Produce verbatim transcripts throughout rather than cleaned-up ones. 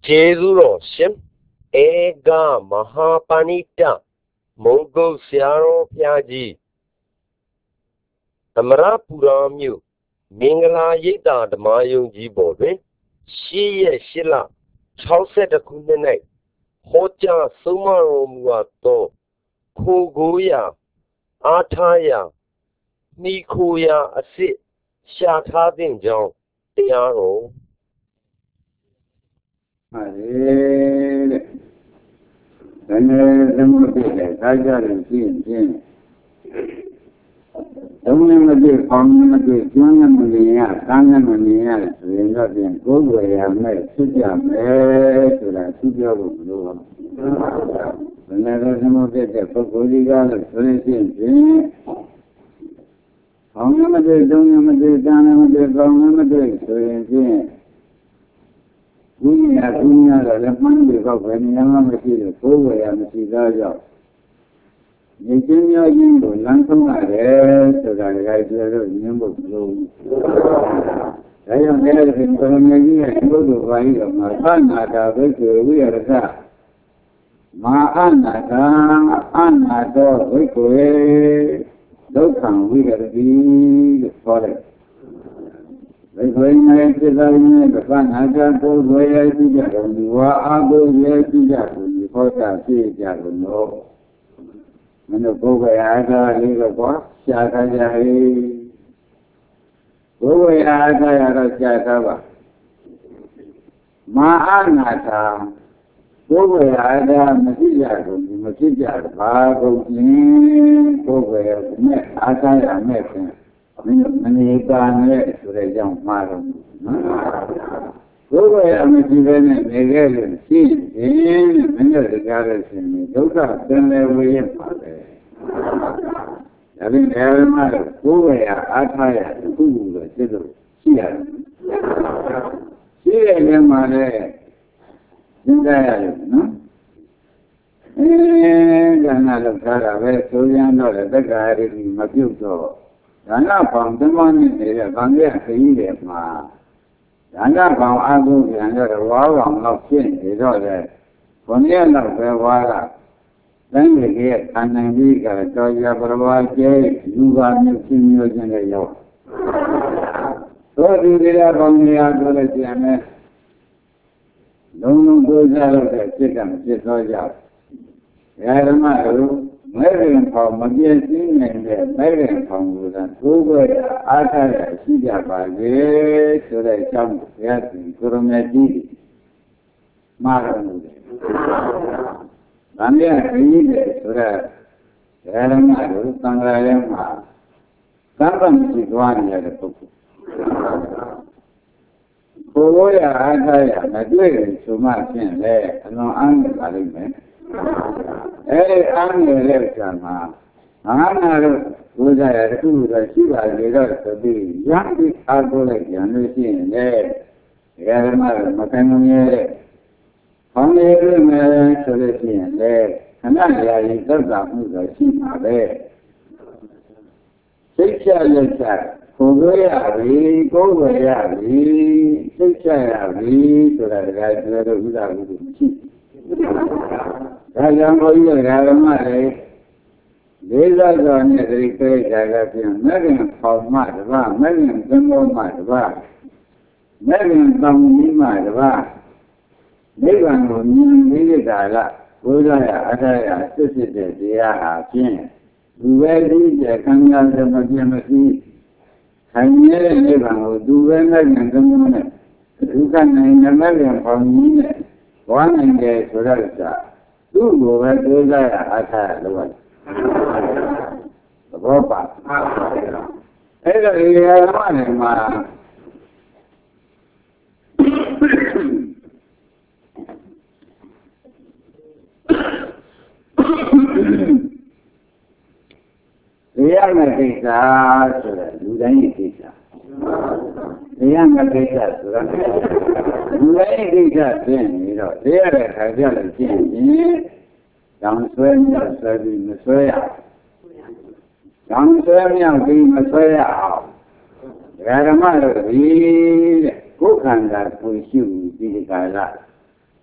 Jesuro Shim Ega Mahapanita Mongo Siaro Piaji Amara Puramyu Mingala Yita the Mayung Jibobe Shi Shila Chauset the Kunene Hoja Sumaromuato Kogoya Ataya Nikuya Asit Shatadin John Tiaro ဟုတ်တယ်တဲ့နည်းနည်းသမုဒ္ဒေတဲ့ခါကြတယ်ရှင်းရှင်းသုံးနဲ့မတွေ့ပေါင်းနဲ့မတွေ့ကျွမ်းနဲ့မမြင်ရကမ်းနဲ့မမြင်ရဆိုရင်တော့ပြန်ကိုယ်ဝယ်ရမယ်ဖြစ်ကြမယ်ဆိုတာသူပြောလို့မလို့ပါဘူးနည်းနည်းသမုဒ္ဒေတဲ့ပုဂ္ဂိုလ်ကြီးကလည်းဆိုရင်ရှင်းရှင်းပေါင်းနဲ့မတွေ့သုံးနဲ့မတွေ့ကမ်းနဲ့မတွေ့ပေါင်းနဲ့မတွေ့ဆိုရင်ရှင်းဘုရားဘုရားကလည်းမှန်းပြီးတော့ဘယ်နေရာမှမရှိလို့ကိုယ်ဝယ်ရမရှိတော့ကြောင့်ညီချင်းများချင်းကိုလမ်းဆုံးရတယ်ဆိုတာကလည်းပြောလို့ညင်းဖို့လို့ဒါကြောင့်လည်းဒီပရမကြီးရဲ့ဘုဒ္ဓဘာသာတော်မှာသနာတာဘိက္ခုဝိရကမဟာအနာတာအနာတောဘိက္ခုဒုက္ခံဝိရတိလို့ခေါ်တယ်ဘယ်ခွေနဲ့စိတ်တိုင်းနဲ့ဘာနာကြကိုယ်ဝယ်ရရှိကြတယ်ဒီဝါအာကိုရရှိကြတယ်ဒီဟောတာပြည့်ကြတယ်လို့မင်းတို့ကိုယ်ဝယ်အားသာလေးတော့ကွာရှားထားကြဟေးကိုယ်ဝယ်အားသာရတော့ရှားထားပါမဟာနာတာကိုယ်ဝယ်အားသာမရှိကြဘူးမဖြစ်ကြဘူးဘာကုန်ချင်းကိုယ်ဝယ်နဲ့အားသာရမဲ့ခင်မနေကာနဲ့ဆိုတဲ့ကြောင့်မှားတော့ဘုရားအမကြည့်ပဲနဲ့နေခဲ့လို့ရှိရင်မင်းတို့ကြားရခြင်းဒုက္ခသင်လေဝေးပါပဲဒါပေမဲ့မှာဘုရားအားထားရခုခုလို့စိတ်လို့ရှိရတယ်ရှိတဲ့နေမှာလည်းသိကြရတယ်နော်အဲဒါနာလောက်ထားတာပဲဆိုရင်တော့တက္ကရာရီမပြုတ်တော့ဒါနဘောင်သမဏိနေတဲ့ဗံပြခရီးတွေမှာဒါနဘောင်အကုပြန်တော့ဝါးကောင်တော့ဖြစ်နေတော့လေခொနည်းတော့ပဲဝါးကတန်းကြီးရဲ့ခန္ဓာကြီးကတော်ရပရဝါကျဲလူပါမျိုးချင်းမျိုးချင်းတွေရောက်သောဒီရဘောင်နေရာဆိုလို့ရှိရင်လည်းလုံးလုံးကိုးစားလို့တဲ့စိတ်ကမဖြစ်တော့ကြဘူးဓမ္မတို့မဲရင်ဖောင်မပြည့်စည်နိုင်တဲ့မဲရင်ဖောင်ကိုသာသိုးခွဲအားထားရရှိကြပါလေဆိုတဲ့အကြောင်းကိုဘုရားရှင်ကိုရမေကြီးမှားတော်မူတယ်။ဗာမယခရီးတဲ့ဆိုတဲ့ဓမ္မတို့သံဃာရဲ့မှာသံဃာမရှိသွားနေရတဲ့ပုဂ္ဂိုလ်။ကိုယ်ကိုရအားထားရမတွေ့ရင်ဆိုမှဖြင့်လေအလွန်အားပါလိမ့်မယ်။အဲဒီအားနေတဲ့ကံမှာငါးနာတို့ဘုရားရတခုတော့ရှိပါလေတော့ဆိုပြီးရပြီးအားကိုးလိုက်ကြလို့ရှိရင်လေဒီကရမမကံမမြဲတဲ့ဘောင်းလေးပြမယ်ဆိုလို့ရှိရင်လေခဏရာရင်သက်သာမှုတော့ရှိမှာပဲစိတ်ချလက်ချကိုယ်ကိုရပြီကိုယ်ကိုရပြီစိတ်ချရပြီဆိုတာတကယ်ပြောလို့ဥဒ္ဒါဟုရှိဒါကြောင့်ဘုရားဓမ္မတွေလေးစားစွာနဲ့ဒီပြိဿာကပြန်မဲ့ခင်ပေါမှတပါးမဲ့ခင်သံဃောမှတပါးမဲ့ခင်တောင်းကြီးမှတပါးနိဗ္ဗာန်ကိုမြင်ပြီးကြတာကဘုရားရအထာရစစ်စစ်တဲ့တရားဟာဖြင့်လူပဲဒီကျခံရတဲ့မပြမရှိခံရတဲ့နိဗ္ဗာန်ကိုသူပဲမဲ့ခင်သံဃောနဲ့ဒုက္ခနိုင်တဲ့မဲ့ခင်ပေါကြီးနဲ့ဝါနိုင်တယ်ဆိုတော့သူ့ကိုပဲသိကြရအထာရလို့သဘောပါအဲ့ဒါဒီရမနဲ့မှာဒီရမယ့်ကိစ္စဆိုတာလူတိုင်းရဲ့ကိစ္စဒီရမယ့်ကိစ္စဆိုတာလူတိုင်းကိစ္စဖြစ်နေတော့ဒီရတဲ့ခါကျလို့ရှိရင်တောင်ဆွဲမြောက်ဆွဲပြီးမဆွဲရတောင်ဆွဲမြောက်ပြီးမဆွဲရအောင်ဓမ္မတို့ဒီတဲ့ကိုယ်ခန္ဓာကိုရှိပြီးဒီကာလ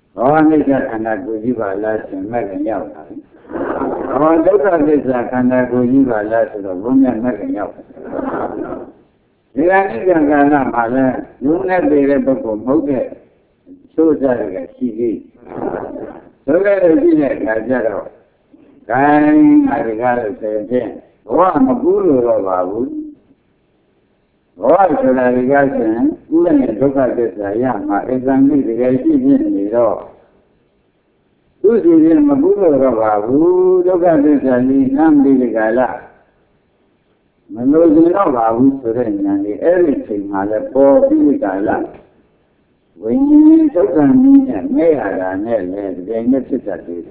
ဘောနိစ္စခန္ဓာကိုယ်ကြီးပါလားဆိုမဲ့ကရောက်တာဘောဒုက္ခသစ္စာခန္ဓာကိုယ်ကြီးပါလားဆိုတော့ဘုံမြတ်မဲ့ကရောက်ဒီကနေ့ကကာလမှာလည်းလူနဲ့တည်တဲ့ပုဂ္ဂိုလ်မဟုတ်တဲ့သို့ကြရရှိသေးသို့ကလည်းရှိတဲ့အခါကျတော့ဂိုင်းအရိကားလို့ဆိုရင်ဘဝမကူးလို့တော့ပါဘူးဘဝဆိုတာဒီကဆိုရင်ကုလနဲ့ဒုက္ခသစ္စာရမှာအစ္ဆန်ကြီးတကယ်ရှိဖြစ်နေတော့သူစီရင်မကူးလို့တော့ပါဘူးဒုက္ခသစ္စာကြီးအမ်းပြီးဒီကလာမလို့ရင်တော့ပါဘူးဆိုတဲ့ဉာဏ်လေးအဲ့ဒီချိန်မှာလည်းပေါ်ပြီးဒီကလာဝိညာဉ်ဒုက္ခကြီးနဲ့မဲ့ရတာနဲ့လည်းဒီနေ့ဖြစ်တတ်တယ်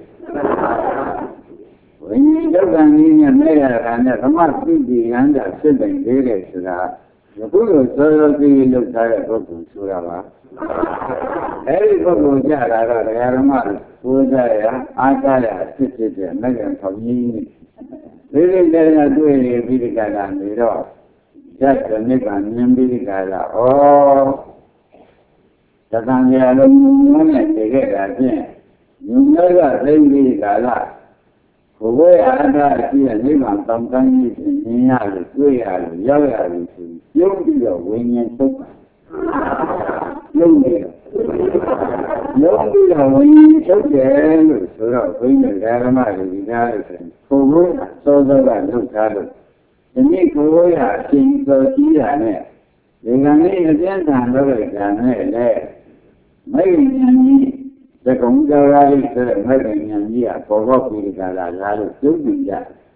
ဝိညာဉ်ဒုက္ခကြီးနဲ့မဲ့ရတာနဲ့သမသိတိရန်တာဖြစ်နေသေးတယ်ဆိုတာအခုလိုစောစောကြီးလောက်ထားတဲ့ပုဂ္ဂိုလ်ဆိုတာပါအဲဒီပုဂ္ဂိုလ်ကြတာတော့တရားဓမ္မကိုးကြရအားကြရဖြစ်ဖြစ်တဲ့မဲ့ရဆောင်ကြီးဒီလိုတည်းကတွေ့နေပြီးဒီကလာနေတော့ဇတ်ကနိဗ္ဗာန်မြင်ပြီးဒီကလာဩသက္ကံရလုံးမနဲ့တည်ခဲ့တာဖြင့်ညုံလည်းကသိပြီးဒီကလာဘုရားအတ္တရှိတဲ့နိဗ္ဗာန်တောင်တန်းကြီးမြင်ရလို့တွေ့ရလို့ရောက်ရလို့ဆိုပြုံးပြီးတော့ဝိညာဉ်ထုတ်တာပြုံးပြီးတော့ပြုံးပြီးတော့ဝိညာဉ်ထုတ်တယ်လို့ဆိုတော့ဘုန်းကြီးဓမ္မတွေဒီကားလို့ဆိုရင်ဘုရားစောစောကလုပ်ထားလို့ဒီနေ့ကိုယ်ရအရှင်သောကြီးရနဲ့ဒီကနေ့အကျဉ်းခံလုပ်လိုက်တာနဲ့လေမိတ်ဉာဏ်ကြီးသကုံကြောရာလေးဆိုတဲ့မိတ်ဉာဏ်ကြီးကပေါ်ပေါက်ပြီးကြလာလားလို့ပြုံးပြီးကြ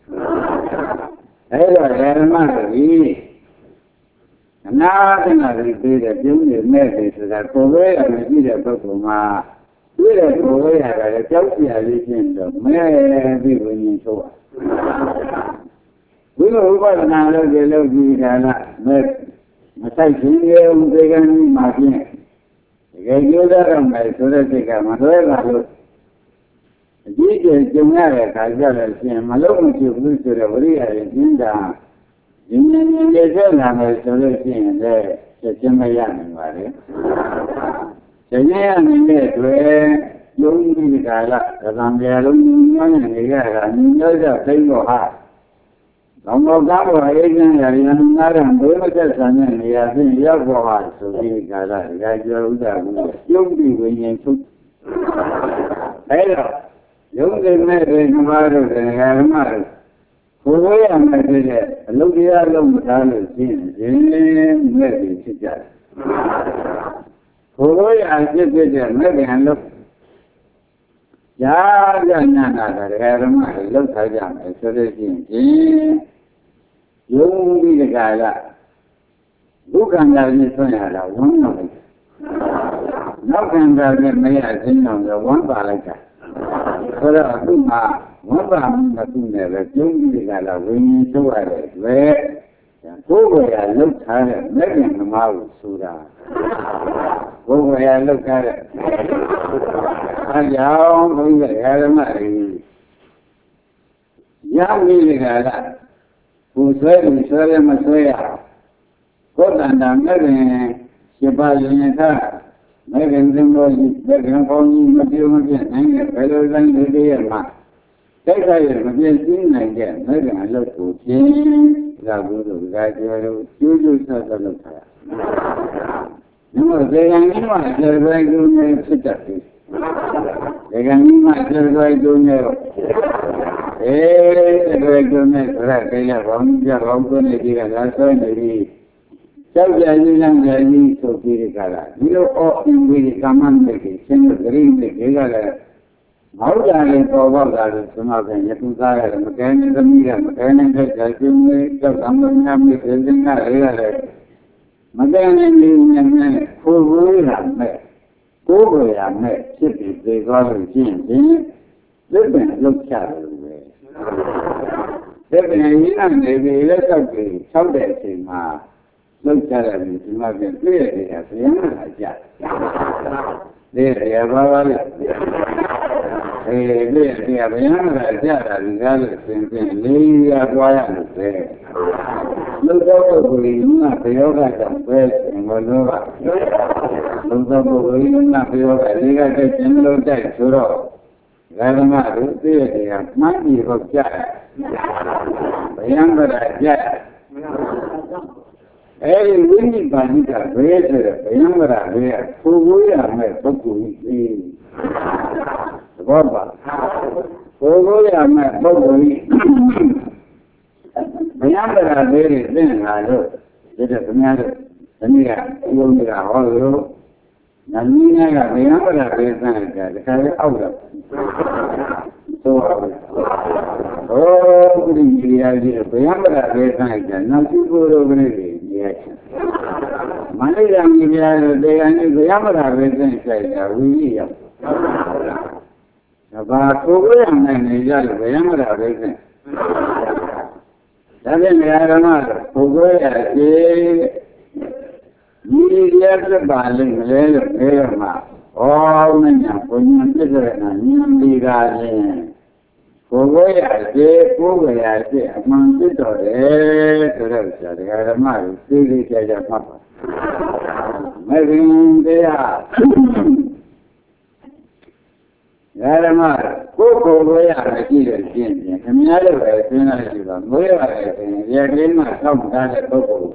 အဲ့တော့ဓမ္မတွေအနာသနာတွေပြီးတဲ့ပြုံးနေမဲ့တယ်ဆိုတာကိုယ်ရဲ့အမြင်ကြည့်တဲ့ပုဂ္ဂိုလ်မှာတွေ့တဲ့ကိုယ်ရဲ့ကလည်းကြောက်ကြရလေးချင်းတော့မဲ့ပြီးဝိညာဉ်ဆိုးဝိလိုဥပဒနာလို့ဒီလိုကြည့်တာလားမဲ့မဆိုင်ခြင်းရဲ့ဥဒေကံကြီးမှာဖြင့်တကယ်ကျိုးစားရမယ်ဆိုတဲ့စိတ်ကမလွဲပါလို့အကြည့်ကျကြုံရတဲ့အခါကျတော့ရှင်မလုံးမဖြစ်ဘူးဆိုတော့ဝိရိယရဲ့ကျင်းတာဒီနည်းနည်းလေးဆက်လာမယ်ဆိုလို့ရှိရင်လည်းချက်ချင်းမရနိုင်ပါလေ။ချက်ချင်းရနေတဲ့တွေ့လုံးကြီးဒီကလာသံဃာလုံးညောင်းနေကြတာညောကြသိတော့ဟာလောကကားပေါ်အေးချမ်းရရင်နာရံဘယ်မသက်ဆံတဲ့နေရာဖြင့်ရောက်ပေါ်ဟာဆိုပြီးကလာဒီကကျော်ဥဒ္ဒကူပြုံးပြီးဝိညာဉ်ထုတ်အဲဒါရုပ်တွေနဲ့တွေနှမတို့တရားဓမ္မတို့ကိုယ်ရမယ်ဖြစ်တဲ့အလုပ်တရားလုံးမထားလို့ရှိရင်ဒီမဲ့ပြီးဖြစ်ကြတယ်ကိုယ်ရဖြစ်ဖြစ်တဲ့မဲ့ပြန်လို့ရာဇညာနာတရားဓမ္မတွေလောက်ထားကြမယ်ဆိုလို့ရှိရင်ဒီယုံပြီးတကလားဒုက္ခန္တာနဲ့ဆွံ့ရတာဝမ်းပါလိုက်နောက်ခန္ဓာနဲ့မရခြင်းအောင်ဝမ်းပါလိုက်တာဆိုတော့အခုမှဝမ်းပါမသူနဲ့ပဲကျုံးပြီးတကလားဝိညာဉ်ထုတ်ရတဲ့တွေ့ကိုယ်ကိုယ်ရလောက်ထားတဲ့မဲ့ခင်သမားကိုဆိုတာကိုယ်ကိုယ်ရလောက်ထားတဲ့အဲကြောင့်ဘုရားဓမ္မတွေရမိတကလားကိုယ်ဆွဲပြီးဆွဲရမဆွဲရကိုယ်တန်တာမဲ့ခင်ရှင်းပါရင်သာမဲ့ခင်သင်္ဘောကြီးမဲ့ခင်ပေါင်းကြီးမပြောမပြတ်နိုင်တဲ့ဘယ်လိုတိုင်းတွေရမှာတိုက်ခိုက်ရမပြည့်စည်နိုင်တဲ့မဲ့ခင်အလုပ်ကိုပြင်းသာဘူးတို့ကကြောလို့ကျိုးကျိုးဆက်ဆက်လုပ်ထား။ဒါမှဒေဂန်ကြီးမှကျေရွယ်ကျိုးနေဖြစ်တတ်တယ်။ဒေဂန်ကြီးမှကျေရွယ်ကျိုးနေတော့အေးကျေရွယ်ကျိုးနေဆိုတော့တရားကောင်းကြကောင်းကိုနေပြီးကလာဆွဲနေပြီးကြောက်ကြရင်လည်းငယ်ကြီးဆိုပြီးကြတာဒီလိုအော်အင်းပြီးကမ္မန်တဲ့ရှင်းတဲ့ဂရိတဲ့ဒီကလည်းမောက်ကြရင်ပေါ်ပေါက်တာလို့ဆိုမှပြန်ရခုသားရတယ်မကဲနေသမီးကမကဲနေတဲ့ကြိုက်ကျင်းလေးကြောက်အောင်လို့ညမင်းပြင်နေတာလည်းမကဲနေနေနေခိုးခိုးရမယ်ကိုယ်ကိုယ်ရမယ်ဖြစ်ပြီးပြေသွားလို့ရှိရင်ဒီလက်ပင်လောက်ချတယ်လို့ပဲလက်ပင်ရင်းနေပြီးလက်ဆောက်ပြီးဆောက်တဲ့အချိန်မှာလောက်ချတယ်ဒီမှာပြန်တွေ့ရတယ်ဘုရားကကြားဒီရပါပါလေအေးဒီဒီဘယ်မှာကြာတာဒီကားလို့သင်သင်လေးရသွားရလို့ပဲလူတော်ပုဂ္ဂိုလ်ကဘယ်ယောဂကြောင့်ပဲငေါလို့ကလုံးစုံကိုဝိညာဉ်ပြောတာဒီကတည်းကကျင်းလို့တိုက်ဆိုတော့ဒါကမှသူသိရတယ်ကမှတ်ပြီးတော့ကြားတယ်ဗျံကရကြားအဲဒီဝိညာဉ်ပါဠိကဘယ်ဆိုတော့ဗျံကရဘယ်ကိုကိုရမယ်ပုဂ္ဂိုလ်ကြီးသဘောပါကိုကိုရမယ်ပုဂ္ဂိုလ်ကြီးဗျံကရဘယ်နဲ့သင်လာလို့ဒီတော့ခင်ဗျားတို့ဒီနေ့ကဘုရားကဟောလို့နမင်းကဗျံကရဘယ်သင်တယ်တခါလေအောက်တော့ဆိုပါဘူးဟောကုသိုလ်ကြီးရည်ဗျံကရဘယ်သင်တယ်နောက်ရှိဖို့တော့ကနေနေရတယ်မလေးရမြပြတော့တရားနဲ့ဗျံကရဘယ်သင်ဆိုင်တာဝိရိယဘာကိုကိုရမယ်နေကြလို့ဗျံကရဘယ်သင်ဒါဖြင့်နေရာဓမ္မကိုကိုရကျေဒီရတဲ့ပါလိမ့်မလဲလို့ပြောရမှာဩမညာဘုညာပြည့်စုံတဲ့ဉာဏ်ဒီကလည်းကိုကိုရကျေကိုကိုရကျေအမှန်ပြတော်တယ်ဆိုတော့ဆရာဓမ္မကိုသိသိကြကြမှတ်ပါမဂ္ဂင်တရားဓမ္မကိုကိုကိုရမရှိလို့ရှင်းရင်ခင်ဗျားတို့ပဲသိနေရှိပါမိုးရတယ်ဆိုရင်ရကလေးမှသောက်ထားတဲ့ပုဂ္ဂိုလ်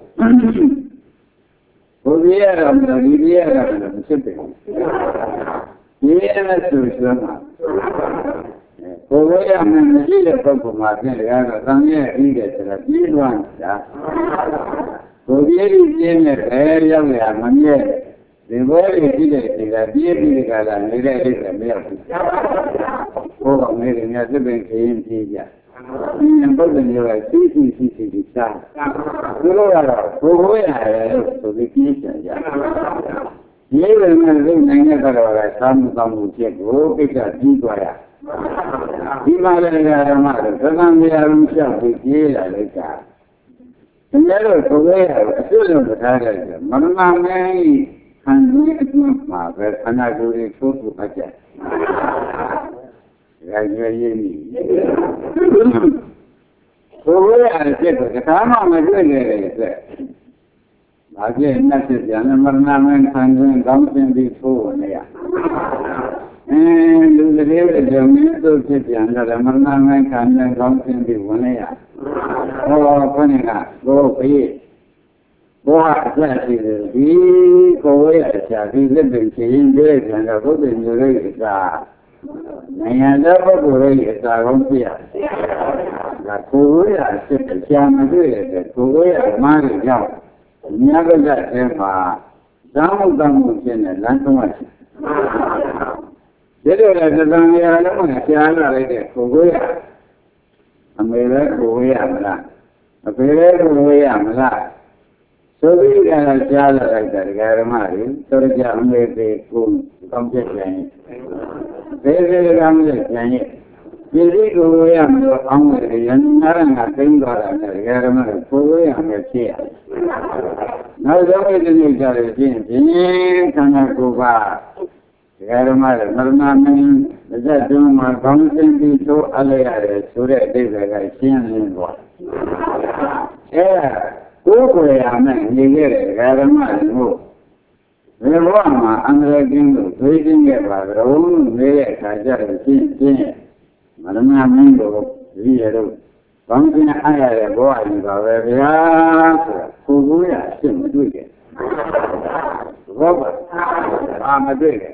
ဘုရားရတော့ဒီပြရတော့မဖြစ်ဘူးဒီရနဲ့ဆိုဆိုမှာကိုကိုရမှမရှိတဲ့ပုဂ္ဂိုလ်မှာပြင်ရတော့သံရဲ့အင်းတဲ့ဆိုတာပြီးသွားတာကိုကြီးကြီးပြင်းတဲ့အဲရောက်ရမမြဲဒီဘဝကြီးကြည့်တဲ့ဒီကပြည့်ပြီးကြတာနေတဲ့အိတ်လည်းမရောက်ဘူး။ဘုရားနေတယ်များသစ်ပင်ခရင်ပြေးကြ။ဒီပုဒ်တယ်ရောစီစီစီစီစီစား။သူတို့ကတော့ဘုရားရတယ်ဆိုပြီးပြေးကြကြ။ဒီလိုနဲ့လုံနိုင်တဲ့ကတော့ကသာမှုကောင်းမှုဖြစ်ကိုပိဋကပြီးသွားရ။ဒီမှာလည်းဓမ္မတော့သံဃာများလုံးလျှောက်ပြီးပြေးလာလိုက်တာ။ဒီလိုဘုရားရအစွတ်လုံးထားတယ်မရဏမင်းခံရတဲ့မှာပဲခန္ဓာကိုယ်ကိုသိုးဖို့အကြ။ဒါကြွေးရည်။ဘုရားရဲ့စိတ်ကသာမှမတွေ့နေတယ်ဆို။ဒါပြည့်နဲ့ပြပြန်မရဏမင်းခံရင်ကောင်းတင်ပြီးသိုးနေရ။အဲလူတွေရဲ့ဓမ္မသို့ဖြစ်ပြန်တော့မရဏမင်းခံရင်ကောင်းတင်ပြီးဝင်ရ။ဟောခေါင်းကကိုယ်ပြေးဘုရားအသက်ရှိတယ်ဒီကိုယ်ရဲ့အရာဒီလက်ပင်ချင်းပြည့်ပြန်တော့ဘုရားမျိုးရဲ့အစာနိုင်ငံတော်ပုဂ္ဂိုလ်ရဲ့အစာကောင်းပြရဒါကိုယ်ရဲ့အစစ်အချာမတွေ့တဲ့ကိုယ်ရဲ့အမားတွေကြောင့်မြတ်ကတည်းကမှာဇာမုတ်တမှုဖြစ်နေလမ်းဆုံးရရှိတယ်ဒီလိုလည်းသံဃာလုံးကကြားလာလိုက်တဲ့ကိုယ်ရဲ့အမေလည်းကိုယ်ရဲ့မလားအဖေလည်းကိုယ်ရဲ့မလားဆိုပြီးကကြားလာလိုက်တဲ့ဓမ္မတွေသောကြအမေပေကိုကောင်းပြပြန်ဒေဒေကံရဲ့ပြန်ရဲ့ဒီလိုကိုရမယ်အောင်ရရနာရငါသိသွားတာနဲ့ဓမ္မတွေကိုရမယ်ဖြစ်ရနောက်ဆုံးဒီနေ့ကြားရခြင်းဖြင့်ခန္ဓာကိုယ်ပါဓမ္မတွေမရဏမင်းလက်ကျုံမှာကောင်းစင်ပြီးသို့အလဲရတယ်ဆိုတဲ့အတိတ်ကရှင်းလင်းသွားအဲကိုယ်ကိုယ်ရမယ်နေခဲ့တဲ့ဓမ္မတွေကိုဒီဘဝမှာအန္တရာယ်ကင်းလို့သိခြင်းခဲ့ပါတော့နေတဲ့အခါကျတော့ရှင်းရှင်းမရဏမင်းတို့ဒီရတော့ကောင်းစင်အားရတဲ့ဘဝကြီးပါပဲဗျာဆိုတာကိုယ်ကိုယ်ရရှင်းမတွေ့ခဲ့ဘောပါအာမတွေ့ခဲ့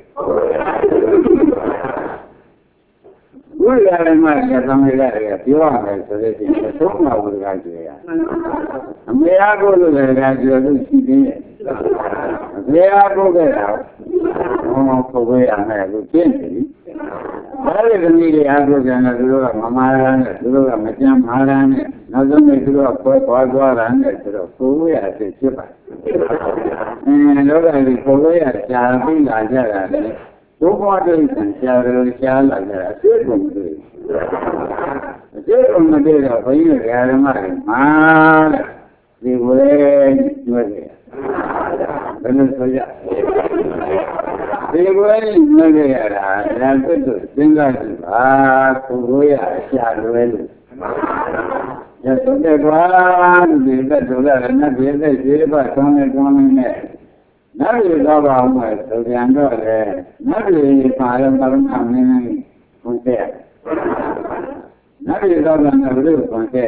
ဘုရားလည်းမှလည်းသံဃာတွေကပြောရမယ်ဆိုတဲ့ချင်းသုံးပါးဘုရားကျွေးရအမေအားကိုလို့လည်းကျွေးလို့ရှိသေးရဲ့အမေအားကိုပဲတော့ဟောကိုယ်ရမယ်လို့ပြင်းတယ်ဒါလည်းဒီနေ့အားကိုပြန်တော့သူတို့ကမမာရနဲ့သူတို့ကမကြမ်းမာရနဲ့နောက်ဆုံးသူတို့ကခွဲသွားသွားတာနဲ့ဆိုတော့ကိုယ်ရအစ်ဖြစ်ပါအင်းလောကကြီးကိုယ်ရရှားပြီးလာကြတာလေဘုရားတိတ်ဆံရှားလို့ရှားလာကြတာအစ်ကုန်တွေ့အစ်ကုန်မတွေ့တော့ဘုန်းကြီးဓမ္မတွေမာတဲ့ဒီဝဲကျွဲတယ်ဘယ်လိုဆိုရဒီဝဲကျွဲရတာဒါပြတ်လို့စဉ်းစားကြည့်ပါကိုယ်ရရှားလွဲလို့ရတဲ့ကွာဒီသက်တော်လည်းနဲ့ပြည့်တဲ့ခြေပတ်ဆောင်းနေကောင်းနေနဲ့နောက်ရတော့ပါဦးမယ်ဆိုပြန်တော့လေနောက်ရပါရမရမမင်းဘုံတဲ့နောက်ရတော့ပြန်တော့ဘုံတဲ့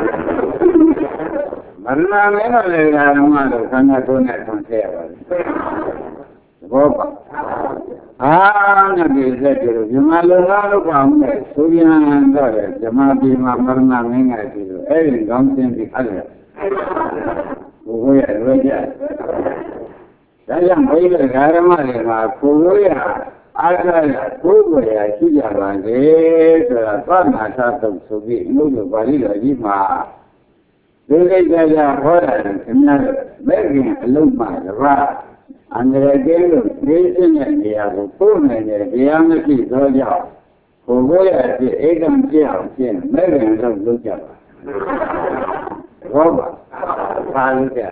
မရဏမင်းတို့လည်းဓမ္မတို့ခန္ဓာကိုယ်နဲ့ဘုံတဲ့ပါတယ်ဘောပါအာနတိသက်ကြလို့ဇမလောကလို့ပါဦးမယ်ဆိုပြန်တော့လေဇမတိမှာမရဏမင်းကတည်းကအဲ့ဒီကောင်းစင်ပြီးအဲ့ဒါဘုရားရဲ့ရကြဒါကြောင့်ဘုရားဓမ္မတွေမှာကိုယ်ကိုရအားရကိုယ်ကိုရရှိကြပါစေဆိုတာသမာသတုပ်ဆိုပြီးလို့လိုပါဠိတော်ကြီးမှာဒီကိစ္စကြဟောတာခင်ဗျားမဲ့ခင်အလုံးမှာတပါးအန္တရာယ်ကင်းလို့သိစင်းတဲ့နေရာကိုပို့နိုင်တဲ့တရားမရှိသောကြောင့်ကိုယ်ကိုရဖြစ်ဧကံပြအောင်ဖြင့်မဲ့ခင်လို့လုပ်ကြပါဘောပါပါလို့ကြ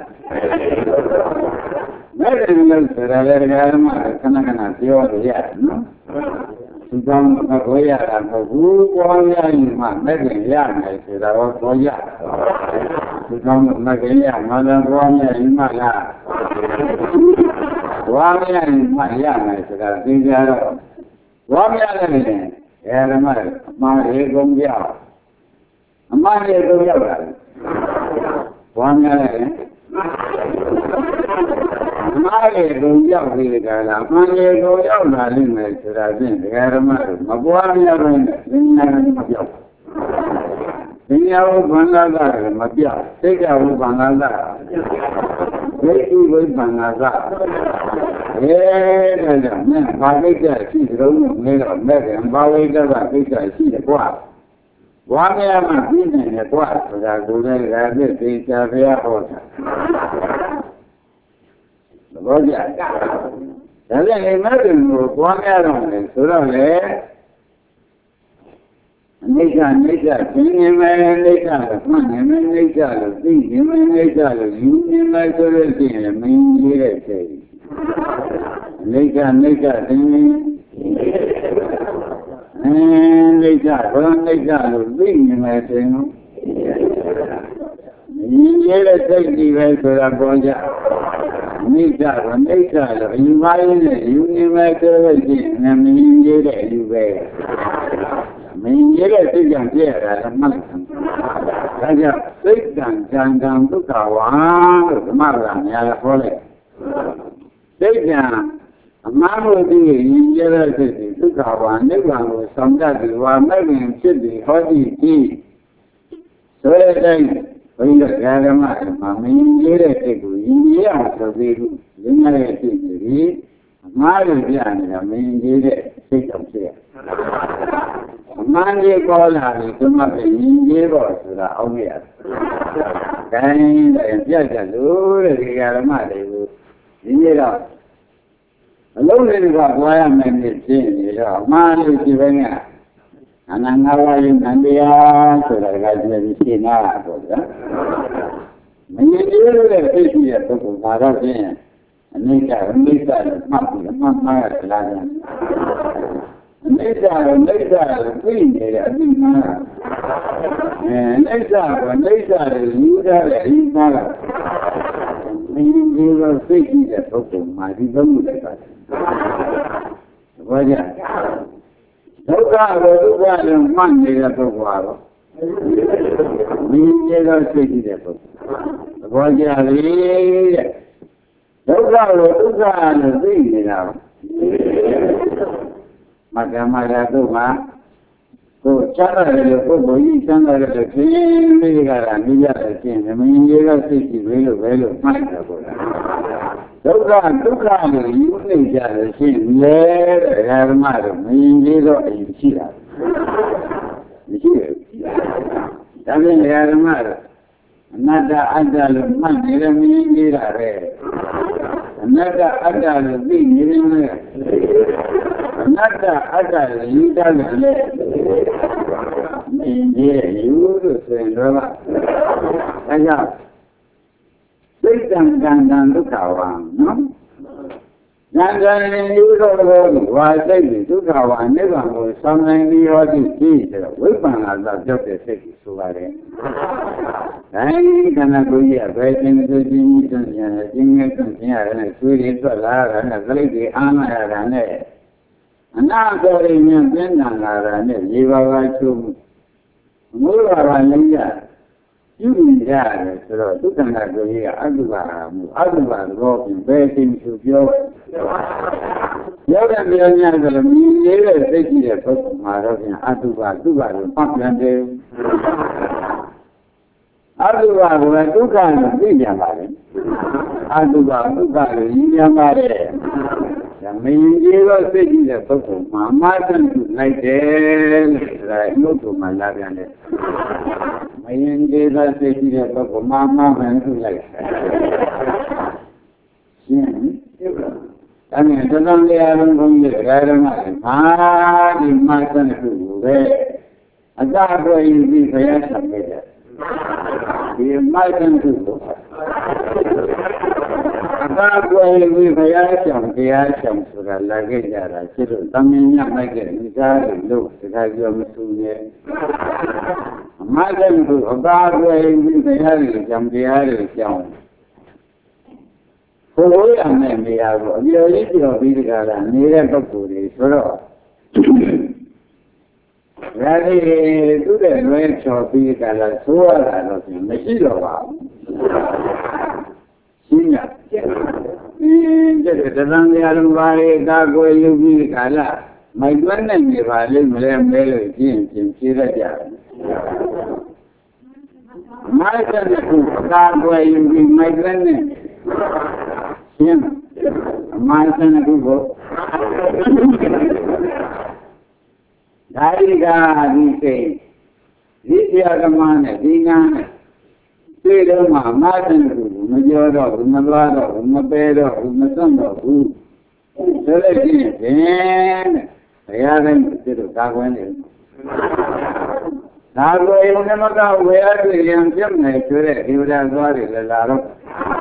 မဲ့ခင်လို့ဆိုတာလည်းဓမ္မခဏခဏပြောရရတယ်နော်သူကောင်းမကိုရတာမဟုတ်ဘူးပေါ်ရရင်မှမဲ့ခင်ရမယ်ဆိုတာတော့ပေါ်ရသူကောင်းမခင်ရမှလည်းပေါ်ရရင်မှလားဝါမရရင်မှရမယ်ဆိုတာသိကြတော့ဝါမရလည်းဓမ္မအမှားရေကုန်ကြအမှားရေကုန်ရောက်လာဝါမရလည်းအမှားရေကုန်ရောက်ပြီးကြလားအမှားရေကုန်ရောက်လာလိမ့်မယ်ဆိုတာဖြင့်ဓမ္မတို့မပွားများတော့ဘူးဉာဏ်မပြောက်ဉာဏ်ဝိပန္နသာမပြောက်သိက္ခာဝိပန္နသာဝိသုဝိပန္နသာအဲဒါကြောင့်မင်းဘာကိစ္စရှိကြုံနေတော့မဲ့ကဘာဝိကကကိစ္စရှိတယ်ကွာဝါမရမပြင်းနေတယ်ကွာဆိုတာကိုလည်းဒါပြည့်သိချာဘုရားဟောတာဘောကြဒါလည်းအိမ်မက်ကိုကြွားရတော့တယ်ဆိုတော့လေအနိစ္စအနိစ္စသိနေမယ်အနိစ္စလို့မှတ်နေမယ်အနိစ္စလို့သိနေမယ်အနိစ္စလို့ယူနေမယ်ဆိုလို့ရှိရင်မင်းကြီးတဲ့စိတ်အနိစ္စအနိစ္စသိနေအနိစ္စဘယ်အနိစ္စလို့သိနေမယ်ဆိုရင်မင်းကြီးတဲ့စိတ်ကြီးပဲဆိုတာပေါ်ကြနိစ္စကနိစ္စလို့အယူပါးရင်းနဲ့ယူနေမယ်ဆိုလို့ရှိရင်မင်းကြီးတဲ့အယူပဲမင်းကြီးတဲ့စိတ်ကြောင့်ပြည့်ရတာလည်းမှတ်တယ်။ဒါကြောင့်စိတ်ကံဉာဏ်ကံဒုက္ခဝါလို့ဓမ္မကများဟောလိုက်။စိတ်ကံအမှားလို့ဒီရင်ကျတဲ့စိတ်ဒုက္ခဝါနိဗ္ဗာန်ကိုဆောင်တတ်ပြီးဝါမဲ့ရင်ဖြစ်ပြီးဟောဒီကြည့်ဆိုတဲ့အတိုင်းဘုရားဓမ္မမှာမင်းကြီးတဲ့စိတ်ကိုရင်ကြီးအောင်ဆိုပြီးလင်းရတဲ့စိတ်ကြီးအမှားလို့ပြနေတာမင်းကြီးတဲ့စိတ်ကြောင့်ဖြစ်ရအမှန်ကြီးပေါ်လာပြီဒီမှာရင်ကြီးတော့ဆိုတာအောင်းရရတယ်။ဒါရင်လည်းပြတ်ကြလို့တဲ့ဒီဓမ္မတွေကိုဒီနေ့တော့အလုံးလေးကပွားရမယ်နေဖြစ်နေတော့အမှားလို့ဒီဘက်ကအနန္တဝါယနန္တရားဆိုတာကဒီလိုရှင်းတာပေါ့ဗျာ။မင်းကြီးလို့တဲ့သိရှိတဲ့ပုဂ္ဂိုလ်ဘာတော့ဖြင့်အနိစ္စအနိစ္စလို့မှတ်ပြီးမှတ်မှတ်ရလာတယ်။နိစ္စရောနိစ္စရောသိနေတယ်အသိမှန်အဲနိစ္စကနိစ္စရောယူထားတယ်အသိမှန်မင်းကြီးကသိကြည့်တဲ့ပုဂ္ဂိုလ်မှာဒီဘုံလိုက်ပါတယ်ဘာကြဒုက္ခရောဒုက္ခရောမှတ်နေတဲ့ပုဂ္ဂိုလ်ကတော့မင်းကြီးကသိကြည့်တဲ့ပုဂ္ဂိုလ်ဘာကြလေတဲ့ဒုက္ခရောဒုက္ခရောသိနေတာမကမရာတို့မှာကိုချမ်းသာတယ်လို့ပုဂ္ဂိုလ်ကြီးချမ်းသာတယ်လို့ခင်းလေးကလာမြည်ရတယ်ချင်းမင်းကြီးကသိကြည့်ပဲလို့ပဲလို့မှတ်တယ်ပေါ့လားဒုက္ခဒုက္ခလို့ယူနေကြတယ်ချင်းလေတဲ့ဓမ္မတို့မင်းကြီးတော့အရင်ရှိတာမရှိဘူးဒါပြင်ဓမ္မတို့အနတ္တအတ္တလို့မှတ်နေတယ်မင်းကြီးတာပဲအနတ္တအတ္တလို့သိနေတယ်လေအနတ္တအတ္တယူတာလည်းဒီရဲ့ယူလို့ဆိုရင်တော့အဲကြောင့်စိတ်တံကံတံဒုက္ခဝံနော်ဒ Nandani Yudo, why say you took our never was something we ought to see the weapon as a job the city so I cannot go here, waiting to Jimmy and a Jimmy and a sweet dollar and a lady Anna and a and now going in and a you are right to move around here. You mean that, so you cannot go here, Aduba, Aduba, walking, waiting to go. You can be on the other, you taking a book, Marocan, Aduba, Duba, Pumpkin. Aduba, who are two kinds of Indian Aduba, Duba, Indian the main year taking a book of my mother, like that, no to my Lagan. My angel are taking a book of my mom and like that. I mean, the only island from the Garden, ah, in my son who there. A dark way in the Fayasa. He might do. A dark way with Fayasam, the Asham, so that luggage are still coming up again. He does look to have your Masuya. A mother to a dark way with the Harry, the Harry young. For I am the Avo, the original Vidala, near the Puri, so. Rally to the range of Vidala, so I don't think the Silova. Sina. The Landian Valley, Dago, Vidala. My grandname is Valley, Mele, Jim, Jim, Siraja. My son is Dago, my grandname. Him, my son of Google. Dariga, he says, this is the man, Dingan, Freedom, my son of Google, Major, Malado, Mabedo, Masamba, who, so they did, and they haven't to the Kawan. Now, we never got where the young Jim, he would have got it a lot of.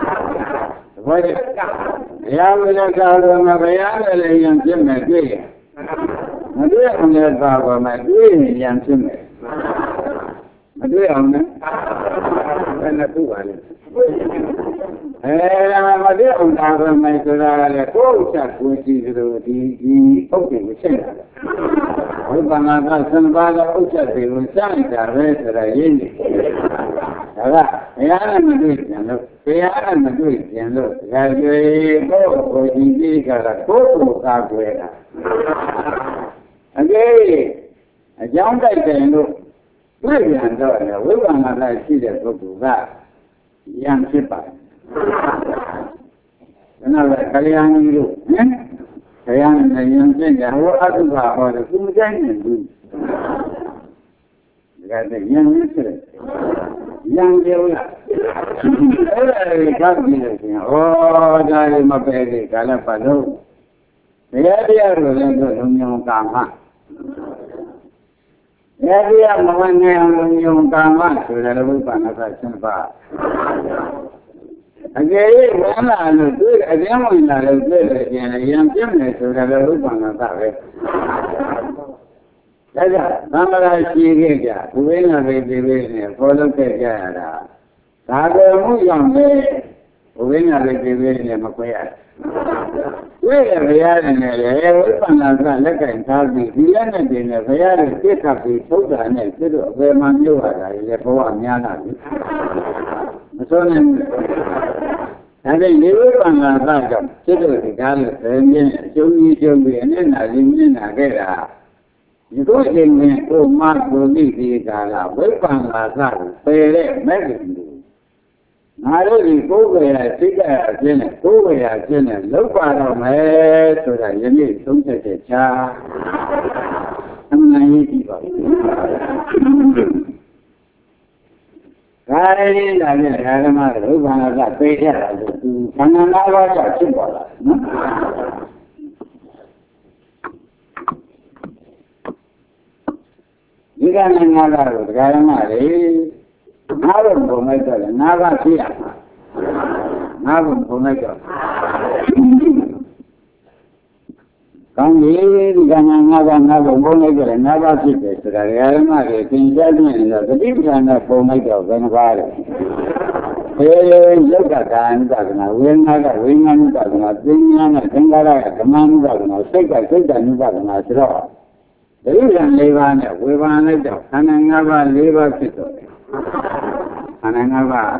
Ya voy a una real le llaman que me dio con el baba me dio llaman me dio una buena tu vale eh me dio un baba me dio la cosa que dio di di ok che hoy van a hacer bala ocha de un santa retra y ahora ya me dicen ya me dicen la que todo indica la todo está fuera aquí allá un caído muy bien todo muy van a decir de todo va ya se para una calidad ni lo eh Kaya na yung siya, wala ito ba ako, kung ganyan doon. Kasi yan yung sila. Yan yung wala. Eh, sabi na siya, oh, dahil mapere ka na pa doon. Kaya diya rin doon yung tama. Kaya diya mga ngayon yung tama, so lalabay pa nakasin pa. Again, one and two, again, one and two, again, a young gymnast who had a look on the target. That's it. Namara Shiga, who in a division, follow the Gada. Tago Muyam, who in a division, Makoya. We are in a open and look and tell me, the energy in a very pick up the soda and a bit of where man you are, the poor Yana. And then you were on a back of Chitty Gallus and show me to be an in a gera. You go in me to mark will leave the Gala, weapon like that, pay it, medicine. Not only go where I think I have dinner, go where I dinner, look out of my head so that you need something to chat. I'm not eating. Kali lagi ada malu, mana tak beda lagi. Mana nak baca cuba lah. Jika mana lalu, kalau mari, namun pun itu, naga siapa, namun pun itu. ကောင်းပြီဒီကံငါကငါဘုံဘုံလိုက်ကြတယ်ငါးပါးဖြစ်တယ်ဆိုတာဓမ္မတွေသင်ကြားနေတော့သတိပ္ပံနဲ့ပုံလိုက်တော့ဘယ်နှပါးလဲေရုပ်ကကာယ ानु ပါဒနာဝေဒနာကဝေဒနာ ानु ပါဒနာသင်ညာနဲ့သင်္ခါရကဓမ္မ ानु ပါဒနာစိတ်ကစိတ် ानु ပါဒနာဆိုတော့ဒိဋ္ဌံ၄ပါးနဲ့ဝေဘာလိုက်တော့ခန္ဓာ၅ပါး၄ပါးဖြစ်တော့တယ်ခန္ဓာ၅ပါး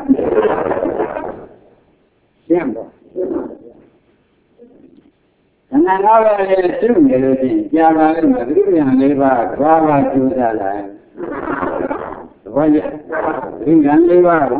ရှင်းပါခန္ဓာ၅ပါးလေးရှင်းနေလို့ချင်းကြာပါလိမ့်မယ်ဒိဋ္ဌံ၄ပါးဘာဘာကျိုးစားလိုက်ဘာကြဒိဋ္ဌံ၄ပါးတ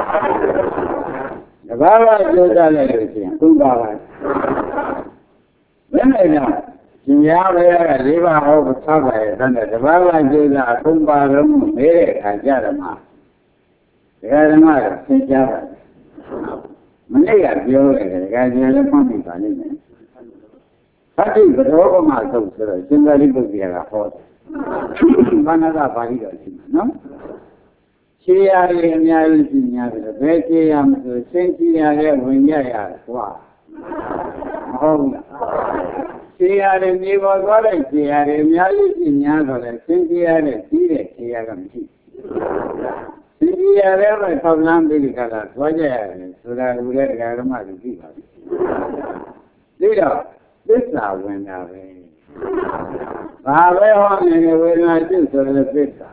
ဘာဝကျိုးစားလိုက်လို့ချင်းသုံးပါးပါဘယ်နဲ့လဲရှင်ရပဲလေးပါးဟောထားပါရဲ့တန်းတဘာဝကျိုးစားသုံးပါးလုံးမဲတဲ့အခါကြတယ်မှာဒကာဓမ္မကသင်ကြားပါမနေ့ကပြောတယ်ဒကာကျန်လည်းမှတ်မိပါလိမ့်မယ်သတိဘရောကမှသုံးဆိုတော့ရှင်သာရိပုတ္တရာကဟောတယ်ဘာနာကပါဠိတော်ရှိမှာနော်ခြေရည်အများကြီးရှိများတယ်ဘယ်ခြေရမဆိုစင်ကြည်ရတဲ့ဝင်ရရကွာမဟုတ်ဘူးလားခြေရည်မြေပေါ်သွားတဲ့ခြေရည်အများကြီးရှိများတော့လေစင်ကြည်ရတဲ့ကြီးတဲ့ခြေရကမရှိစင်ကြည်ရတဲ့ဘက်ထောက်လမ်းပြီးကြတာသွားကြရတယ်ဆိုတာလူတဲ့ဓမ္မတွေသိပါပြီပြီးတော့သစ္စာဝင်တာပဲဘာပဲဟောနေဝေဒနာကျုပ်ဆိုတဲ့သစ္စာ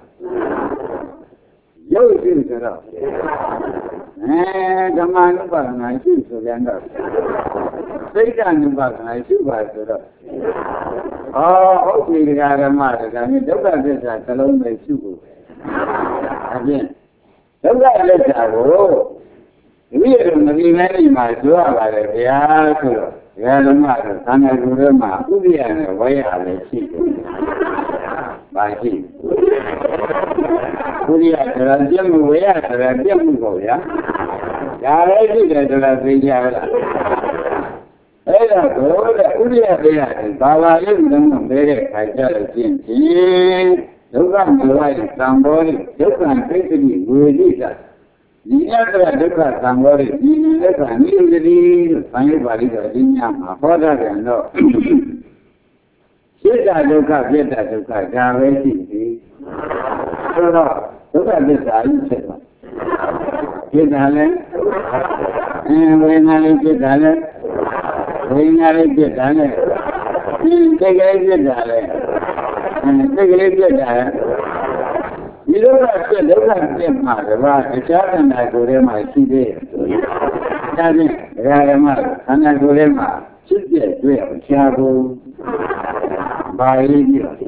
ရုပ်ကျုပ်ဆိုတော့အဲဓမ္မ ानु ပါဒနာကျုပ်ဆိုပြန်တော့စိတ် ानु ပါဒနာကျုပ်ပါဆိုတော့ဩဟုတ်ပြီဓမ္မတွေကလည်းဒုက္ခသစ္စာသလုံးပဲကျုပ်ကိုအပြင်ဒုက္ခသစ္စာကိုဒီလိုမပြီးမဲနေမှာပြောရပါတယ်ဗျာဆိုတော့ဓမ္မကသံဃာလူတွေမှာဥပ္ပယနဲ့ဝေယလည်းရှိတယ်။ဘာရှိဥပ္ပယဆိုတာပြည့်မှုဝေယဆိုတာပြည့်မှုပေါ့ဗျာ။ဒါလည်းရှိတယ်ဆိုတာသိကြလား။အဲ့ဒါကိုတဲ့ဥပ္ပယတရားဘာသာရေးလုံးဝမဲတဲ့ခါကြလို့ချင်းဒီဒုက္ခမဝိုင်းသံဘောရိဒုက္ခပိဋိဝေဒိတာဒီအတ္တဒုက္ခသံဃောရိဒီဒုက္ခနိရောဓတိလို့ဆံရပါလိမ့်တော့ဒီညမှာဟောတာပြန်တော့စိတ္တဒုက္ခပြတ္တဒုက္ခဒါပဲရှိပြီဆိုတော့ဒုက္ခသစ္စာကြီးဖြစ်သွားဖြစ်တာလဲအင်းဝေဒနာလေးဖြစ်တာလဲဝေဒနာလေးဖြစ်တာလဲစိတ်ကလေးဖြစ်တာလဲအင်းစိတ်ကလေးဖြစ်တာလဲဒီလိုကပြဒုက္ခပြမှာကဘာအခြားခန္ဓာကိုယ်ထဲမှာရှိသေးတယ်။ဒါဖြင့်ဒကာဓမ္မခန္ဓာကိုယ်ထဲမှာဖြစ်ပြတွေ့အောင်ရှားဖို့ဘာလို့ကြည့်လဲ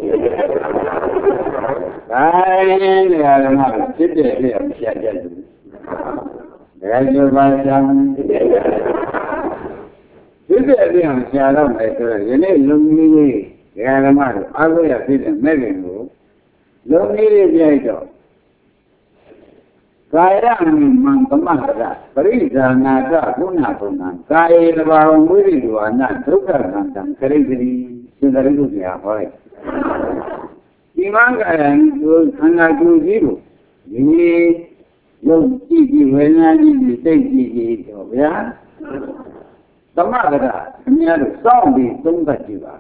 ။ဒါရင်ဒကာဓမ္မဖြစ်ပြတွေ့အောင်ရှားကြတယ်။ဒကာကျော်ပါရှားဖြစ်ပြတွေ့အောင်ရှားတော့မယ်ဆိုတော့ယနေ့လုံကြီးကြီးဒကာဓမ္မတို့အားကိုးရဖြစ်တဲ့မဲ့ခင်ကိုလုံးလေးလေးပြိုက်တော့ကာယမံသမဟရပရိဇာနာတကုဏဘုံံကာယေတဘာဝဝိရိဒဝနာဒုက္ခသံတံခရိတိစဉ်းစားလို့ကြာဟောလိုက်ဒီမံကာယံကိုခန္ဓာကိုယ်ကြီးကိုဒီရုပ်ကြည့်ကြည့်ဝေဒနာကြည့်ကြည့်စိတ်ကြည့်ကြည့်တော့ဗျာသမဂရအများတို့စောင့်ပြီးသုံးသပ်ကြည့်ပါ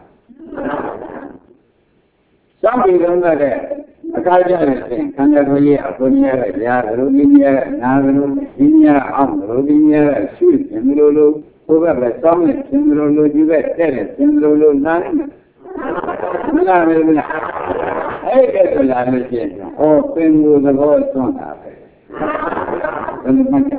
စောင့်ပြီးသုံးသပ်တဲ့အကားကြတဲ့ခန္ဓာကိုယ်ရဲ့အကုန်ကြီးရတဲ့ရားလူကြီးများတဲ့နာလူကြီးများအောင်လူကြီးများတဲ့ရှုရှင်လူလူဘုရားပဲစောင့်နေရှင်လူလူကြီးပဲတဲ့တဲ့ရှင်လူလူနားမလားမလားအဲ့ဒါကလာလို့ရှိရင်ဟောပင်ကိုသဘောသွန်းတာပဲဘယ်လိုမှန်း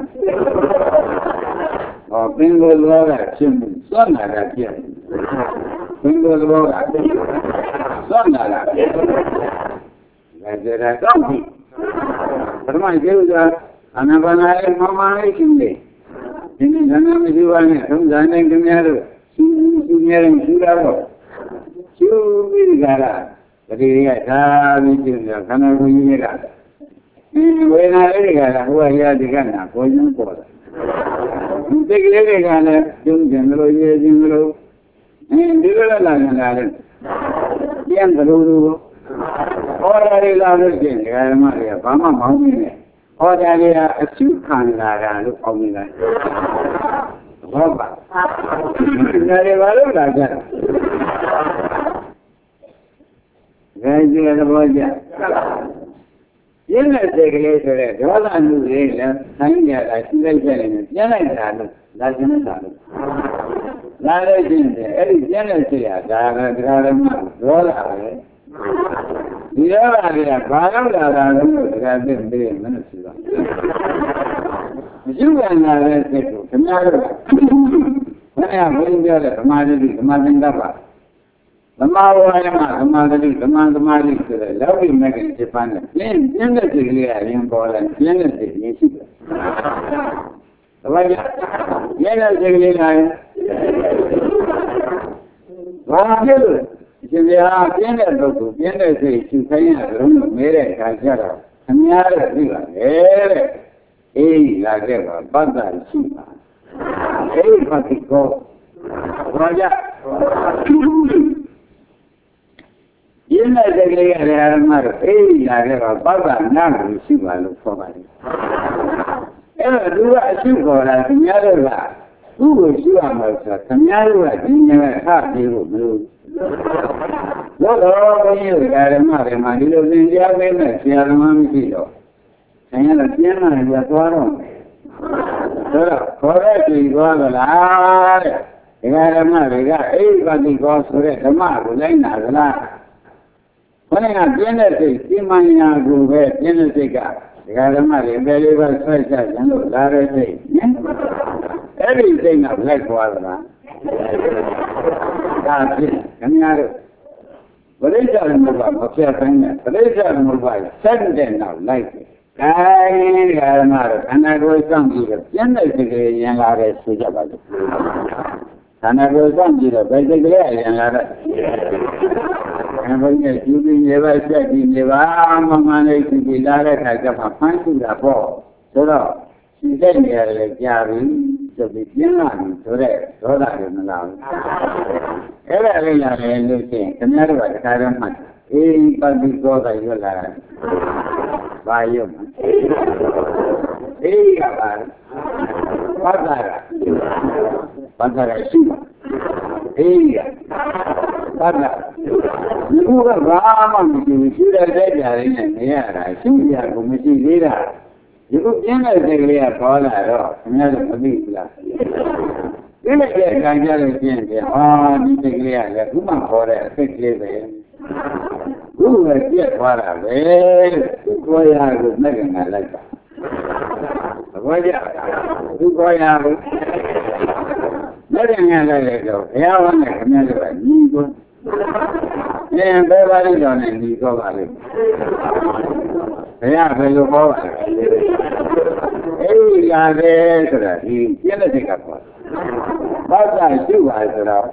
ဟောပင်ကိုသဘောကဖြစ်မှုသွန်းတာကဖြစ်ပင်ကိုသဘောကသွန်းတာကဖြစ်ဒါကြတာတော့ဒီပထမကျေဥစွာအနာပါနာရဲ့မမလေးရှင်လေးဒီနေ့ဇာနာမရှိပါနဲ့သုံးဇာနဲ့ခင်ဗျားတို့ရှင်းရှင်းများရင်ရှင်းတော့ရှင်းပြီးကြတာတတိယသာပြီးရှင်းတော့ခန္ဓာကိုယ်ကြီးကဝေဒနာလေးတွေကဟိုအရာဒီကနာကိုရင်းပေါ်တာဒီကလေးတွေကလည်းကျုံကျင်လို့ရေးခြင်းလို့အဲဒီလိုလာနေတာလေပြန်ကြလို့ဟောတာတွေလာလို့ရှိရင်ဒကာဓမ္မတွေကဘာမှမအောင်ဘူးနဲ့ဟောတာတွေကအစုခံလာတာလို့အောင်နေတယ်ဟုတ်ပါဒါတွေဘာလို့လာကြလဲ Gajah ada baca. Jangan sekali sekali. Kalau anda lihat, hanya ada sekali sekali. Jangan ada, lazim ada. Lazim ada. Eh, jangan sekali. Jangan jangan kalau ada. Dia ada. Kalau ada, ada beri mana sih? Juga ada sesuatu. Kenapa? Mana boleh dia? Kemarin kemarin dapat. Semawa semagali semagali sudah. Lalu mereka Jepang. Yang yang sekali yang boleh. Yang sekali sih. Tahu tak? Yang sekali lain. Wajib. Jadi apa yang ada tu? Yang sekali saya rumah mereka kerja. Kami ada juga. Eh, eh, lagi apa? Bandar sih. Eh, pasti kau. Wajib. Yana da gaya da yaramar eh ya ga baba na rusi ba lu ko ba ni eh duwa shi ko la ya da su ko shi wa ma sa kamya ruwa din ne ha ke ro mu lo lo ko yi ga da ma re ma di lo din ya ga ne shi ya ma mi shi lo sai ya da tiyan na ya to ro Sora, corre che igual la. Ga ma re ga eh ba di ko so re ma ko lai na la Mana yang jenis itu, mana yang juga jenis juga. Sekarang mana beli bahasa saja, jangan lari sih. Everything of life was lah. Tapi kami ada. Belajar mula, macam apa? Belajar mula, senden of life. Kaya sekarang ada, anak rosan juga. Jenis juga yang lari saja baju. Anak rosan juga, baju juga yang lari. Namanya juga nyewa jadi nyewa mana itu dilarang aja papan sudah po. Sudah sudah ni ada jari sebijian sudah sudah kenal. Era era era itu kenapa sekarang macam ini pagi kau dah jualan bayam. Eh apa? Pasar, pasar semua. Eh, pasar. Juga ramai mesti sudah ada jaringan ya, sudah mesti lihat. Jadi jangan sekalian kalau ada, sebenarnya lebih lah. Ini dia kerja lebih dia, ah ni sekalian, rumah korek sekalian. Gua dia kuara, eh, gua yang gua nak lagi. Gua dia, gua yang nak lagi tu, ya mana kena lagi ni gua. Yang berbalik jangan ni kau balik. Saya perlu kau balik. Eh, ada sudah. Ini mana dekat kau? Baca juga sudah.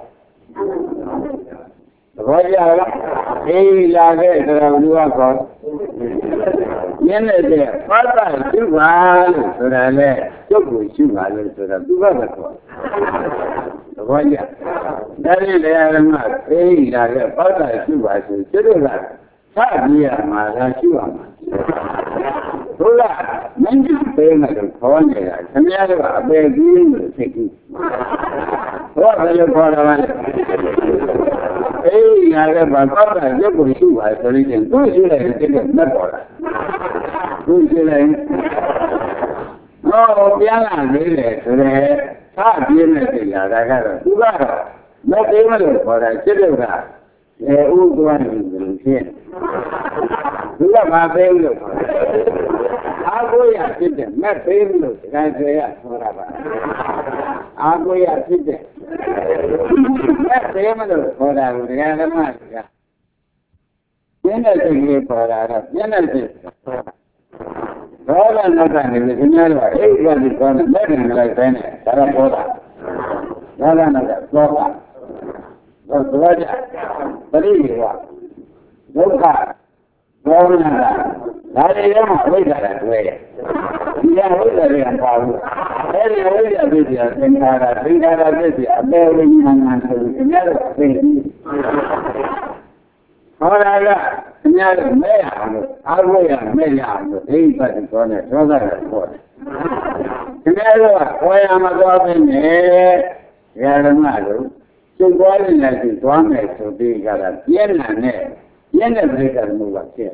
Baca lah. Eh, ada sudah dua kau. Ini dia. Baca juga sudah le. Cukup juga sudah dua kau. Baca. Dari daerah eh ada pada juga sudah tak dia malah juga. Sudah menjadi pengen kawan dia. Kami ada apa yang sekali. Oh kalau kawan. Eh ada pada dia pun juga jadi tu sudah kita nak bola. Tu sudah. Oh biarlah dia sudah tak dia nak dia ada juga. Nak tengok orang cerita, eh, urusan ini. Juga macam itu. Aku yang cerita, nak tengok kan saya orang apa. Aku yang cerita, nak tengok orang dengan apa. Jangan cerita orang, jangan cerita. Kalau nak ni, sebenarnya, eh, kalau kita nak dengar sana, cara orang, kalau nak orang. Berdoa, beriwa, doa, doa. Dari yang boleh dah boleh. Yang boleh yang tahu. Dari boleh ada dia, negara, negara dia, ada orang yang nak negara ini. Orang ada, negara mereka, aku yang mereka, ini pasti kena, saudara kena. Negara, orang macam ini, yang mana? Semua ni nanti tuan itu di kalau tiada ni, Yen the breaker move up here.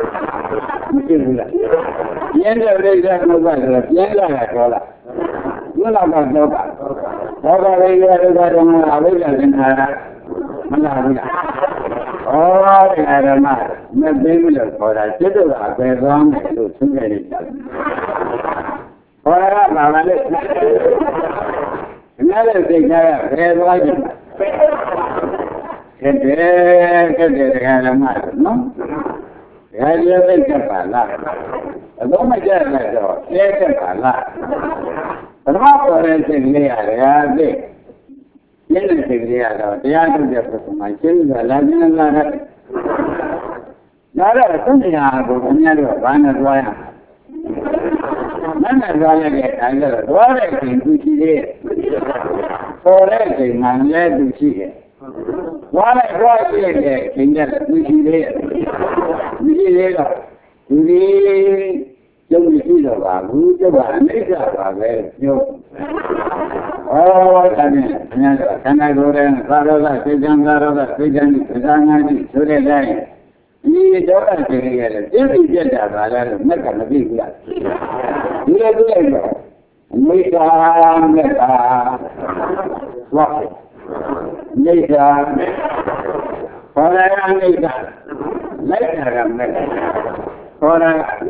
Yen the breaker move up, Yen la Gola. You love a Goga. Goga, they are the Malaria. Oh, the Adama, the baby for a little of the wrong to two minutes. Oh, another thing I have very large. Get there, get there, no? I live in Kapala. I don't make that door. Yes, Kapala. But how for anything they are there? Anything they are they are to the my children, Latin. Nada, something I go to the one as well. None as well as I got a water to see it. For everything, I'm glad to see it. While I brought it, in that we see it. We see it. We don't see the Babu, the Banesa, you. Oh, I mean, can I go there and follow that? They don't follow that. They don't so they say. You don't have to get it. If you get that, I'll make a big glass. You don't do it. Make a make a walk it. Make a for a make a later make a for a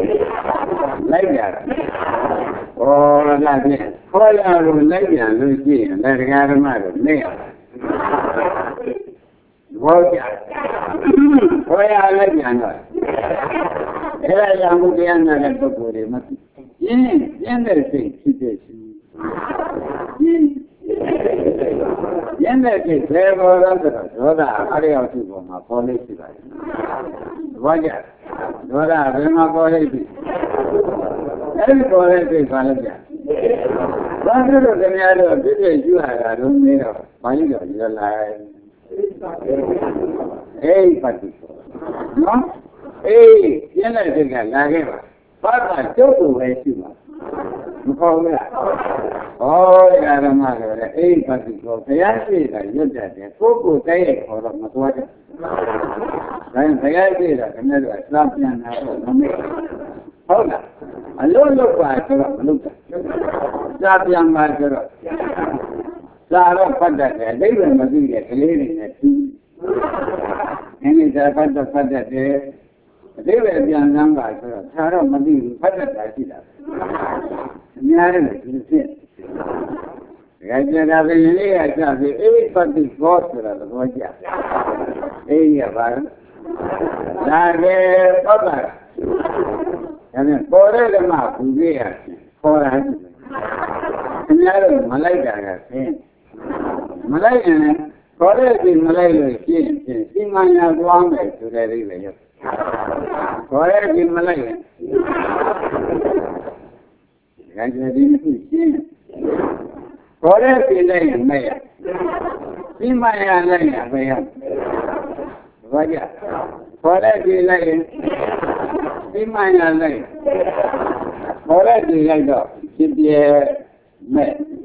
later. Oh, that's it. For a later, Lucy, and let it out of my name. Walk it. For a later. Era la mudiana del popolo, ma in in the situation. In the case, there was a area of my policy. Roger, Dora, Rema policy. Every policy is Valaja. One of the matter did you had a room of finding your life. Hey, particular. No? Hey, you know, they got like but I don't way too much. Oh, I don't know. Hey, particular. They actually looked at it. Fogo, they for a matter. Then they actually another champion. Hold on. I don't look like a look at champion master. Sarah Panda, they will not be a lady at two. And it's a part of that. They were young number, Sarah Madi, Pata, Yarn, you see. I said, I said, the eight party gospel of the Voya. Area Bar. Lage, Papa. And then for the map, we are four hundred. Another Malaya, Malaya, for the Malaya, see my long way to the river. For the Malaya. I didn't see. For the lane, Mayor. See my lane, Mayor. For the lane. See my lane. For the lane, keep the man.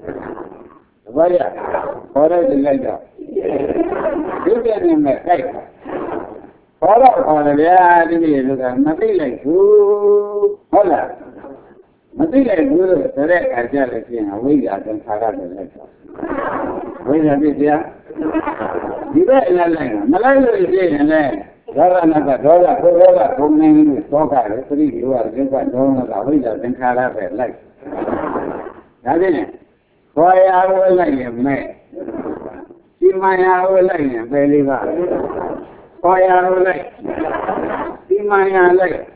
For the lane. You get him a paper. For the reality, nothing like you. Hold up. Nothing like you, correct, I tell you, we got them for the letter. We have it here. You bet in the land. Malaya is in the land. Dollar, dollar, dollar, coming with Coca, three, you are different donors, we have been cut up at life. That's it. Why are we like a man? See my hour like a belly bar. Why are we like? See my hour like.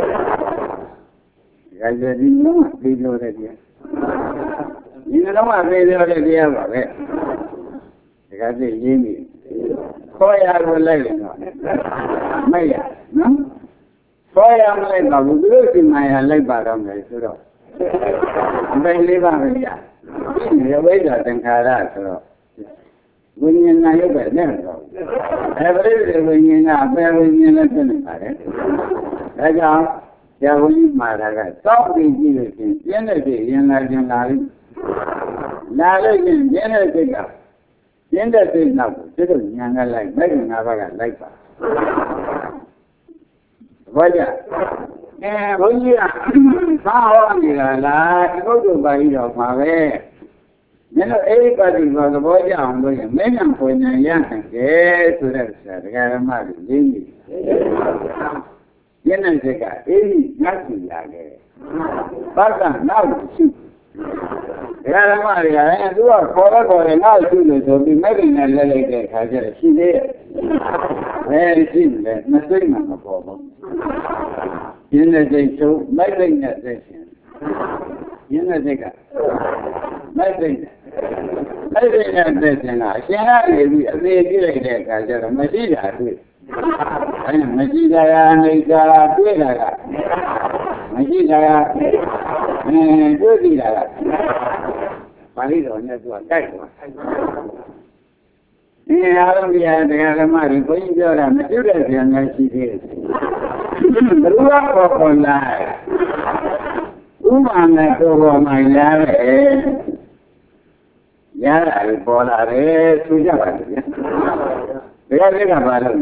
I said, you know what we do that here. You know what we do that here about it. I said, Jimmy. Why are we like it? Maya, no? Why am I like a good in my leg bottom? I said, belly bar. You wait at and car. When you're not over there, every day when you're not there, when you're not in the that's all. Yeah, when you might have got being in the energy in the general. Knowledge in the energy. The energy now, little younger like making a like that. ဘောကြအဲဘုန်းကြီးကသာဟောနေတာလားဒီကုတ်တို့ပါဠိတော်မှာပဲမင်းတို့အဲ့ဒီပါဠိတော်သဘောကျအောင်လို့ရင်မင်းညာဖွဉ္ဉာရနိုင်တယ်ဆိုတဲ့ဆရာတရားဓမ္မတွေရင်းပြီးရင်းတဲ့စိတ်ကအေးကြီးငတ်ကြည့်လာခဲ့ဘာကနောက်ရှိတရားဓမ္မတွေကလည်းသူကခေါ်တော့ခေါ်တယ်နောက်ရှိလို့ဆိုပြီးမဲ့ခင်နဲ့လဲလိုက်တဲ့အခါကျတော့ရှိသေးတယ်ဘယ်ရှိလဲမသိမှမပေါ်ဘူးရင်းတဲ့စိတ်ဆုံးမဲ့ခင်နဲ့သိရှင်ရင်းတဲ့စိတ်ကမဲ့ခင်မဲ့ခင်နဲ့သိရှင်ကအရှင်ကနေပြီးအသေးပြလိုက်တဲ့အခါကျတော့မရှိတာတွေ့အဲမရှိတာကနေကြတာတွေ့တာကမရှိတာကအဲတွေ့ကြည့်တာကပါဠိတော်နဲ့သူကတိုက်သွားဒီအားလုံးပြတရားဓမ္မတွေဘုန်းကြီးပြောတာမကျွတ်တဲ့ဆရာများရှိသေးတယ်ဘယ်လိုပေါ်ပေါ်လာဥမာနဲ့ပေါ်ပေါ်မှရတယ်ရတာပေါ်လာတယ်သူကြပါလေဗျာတရားတွေကပါလို့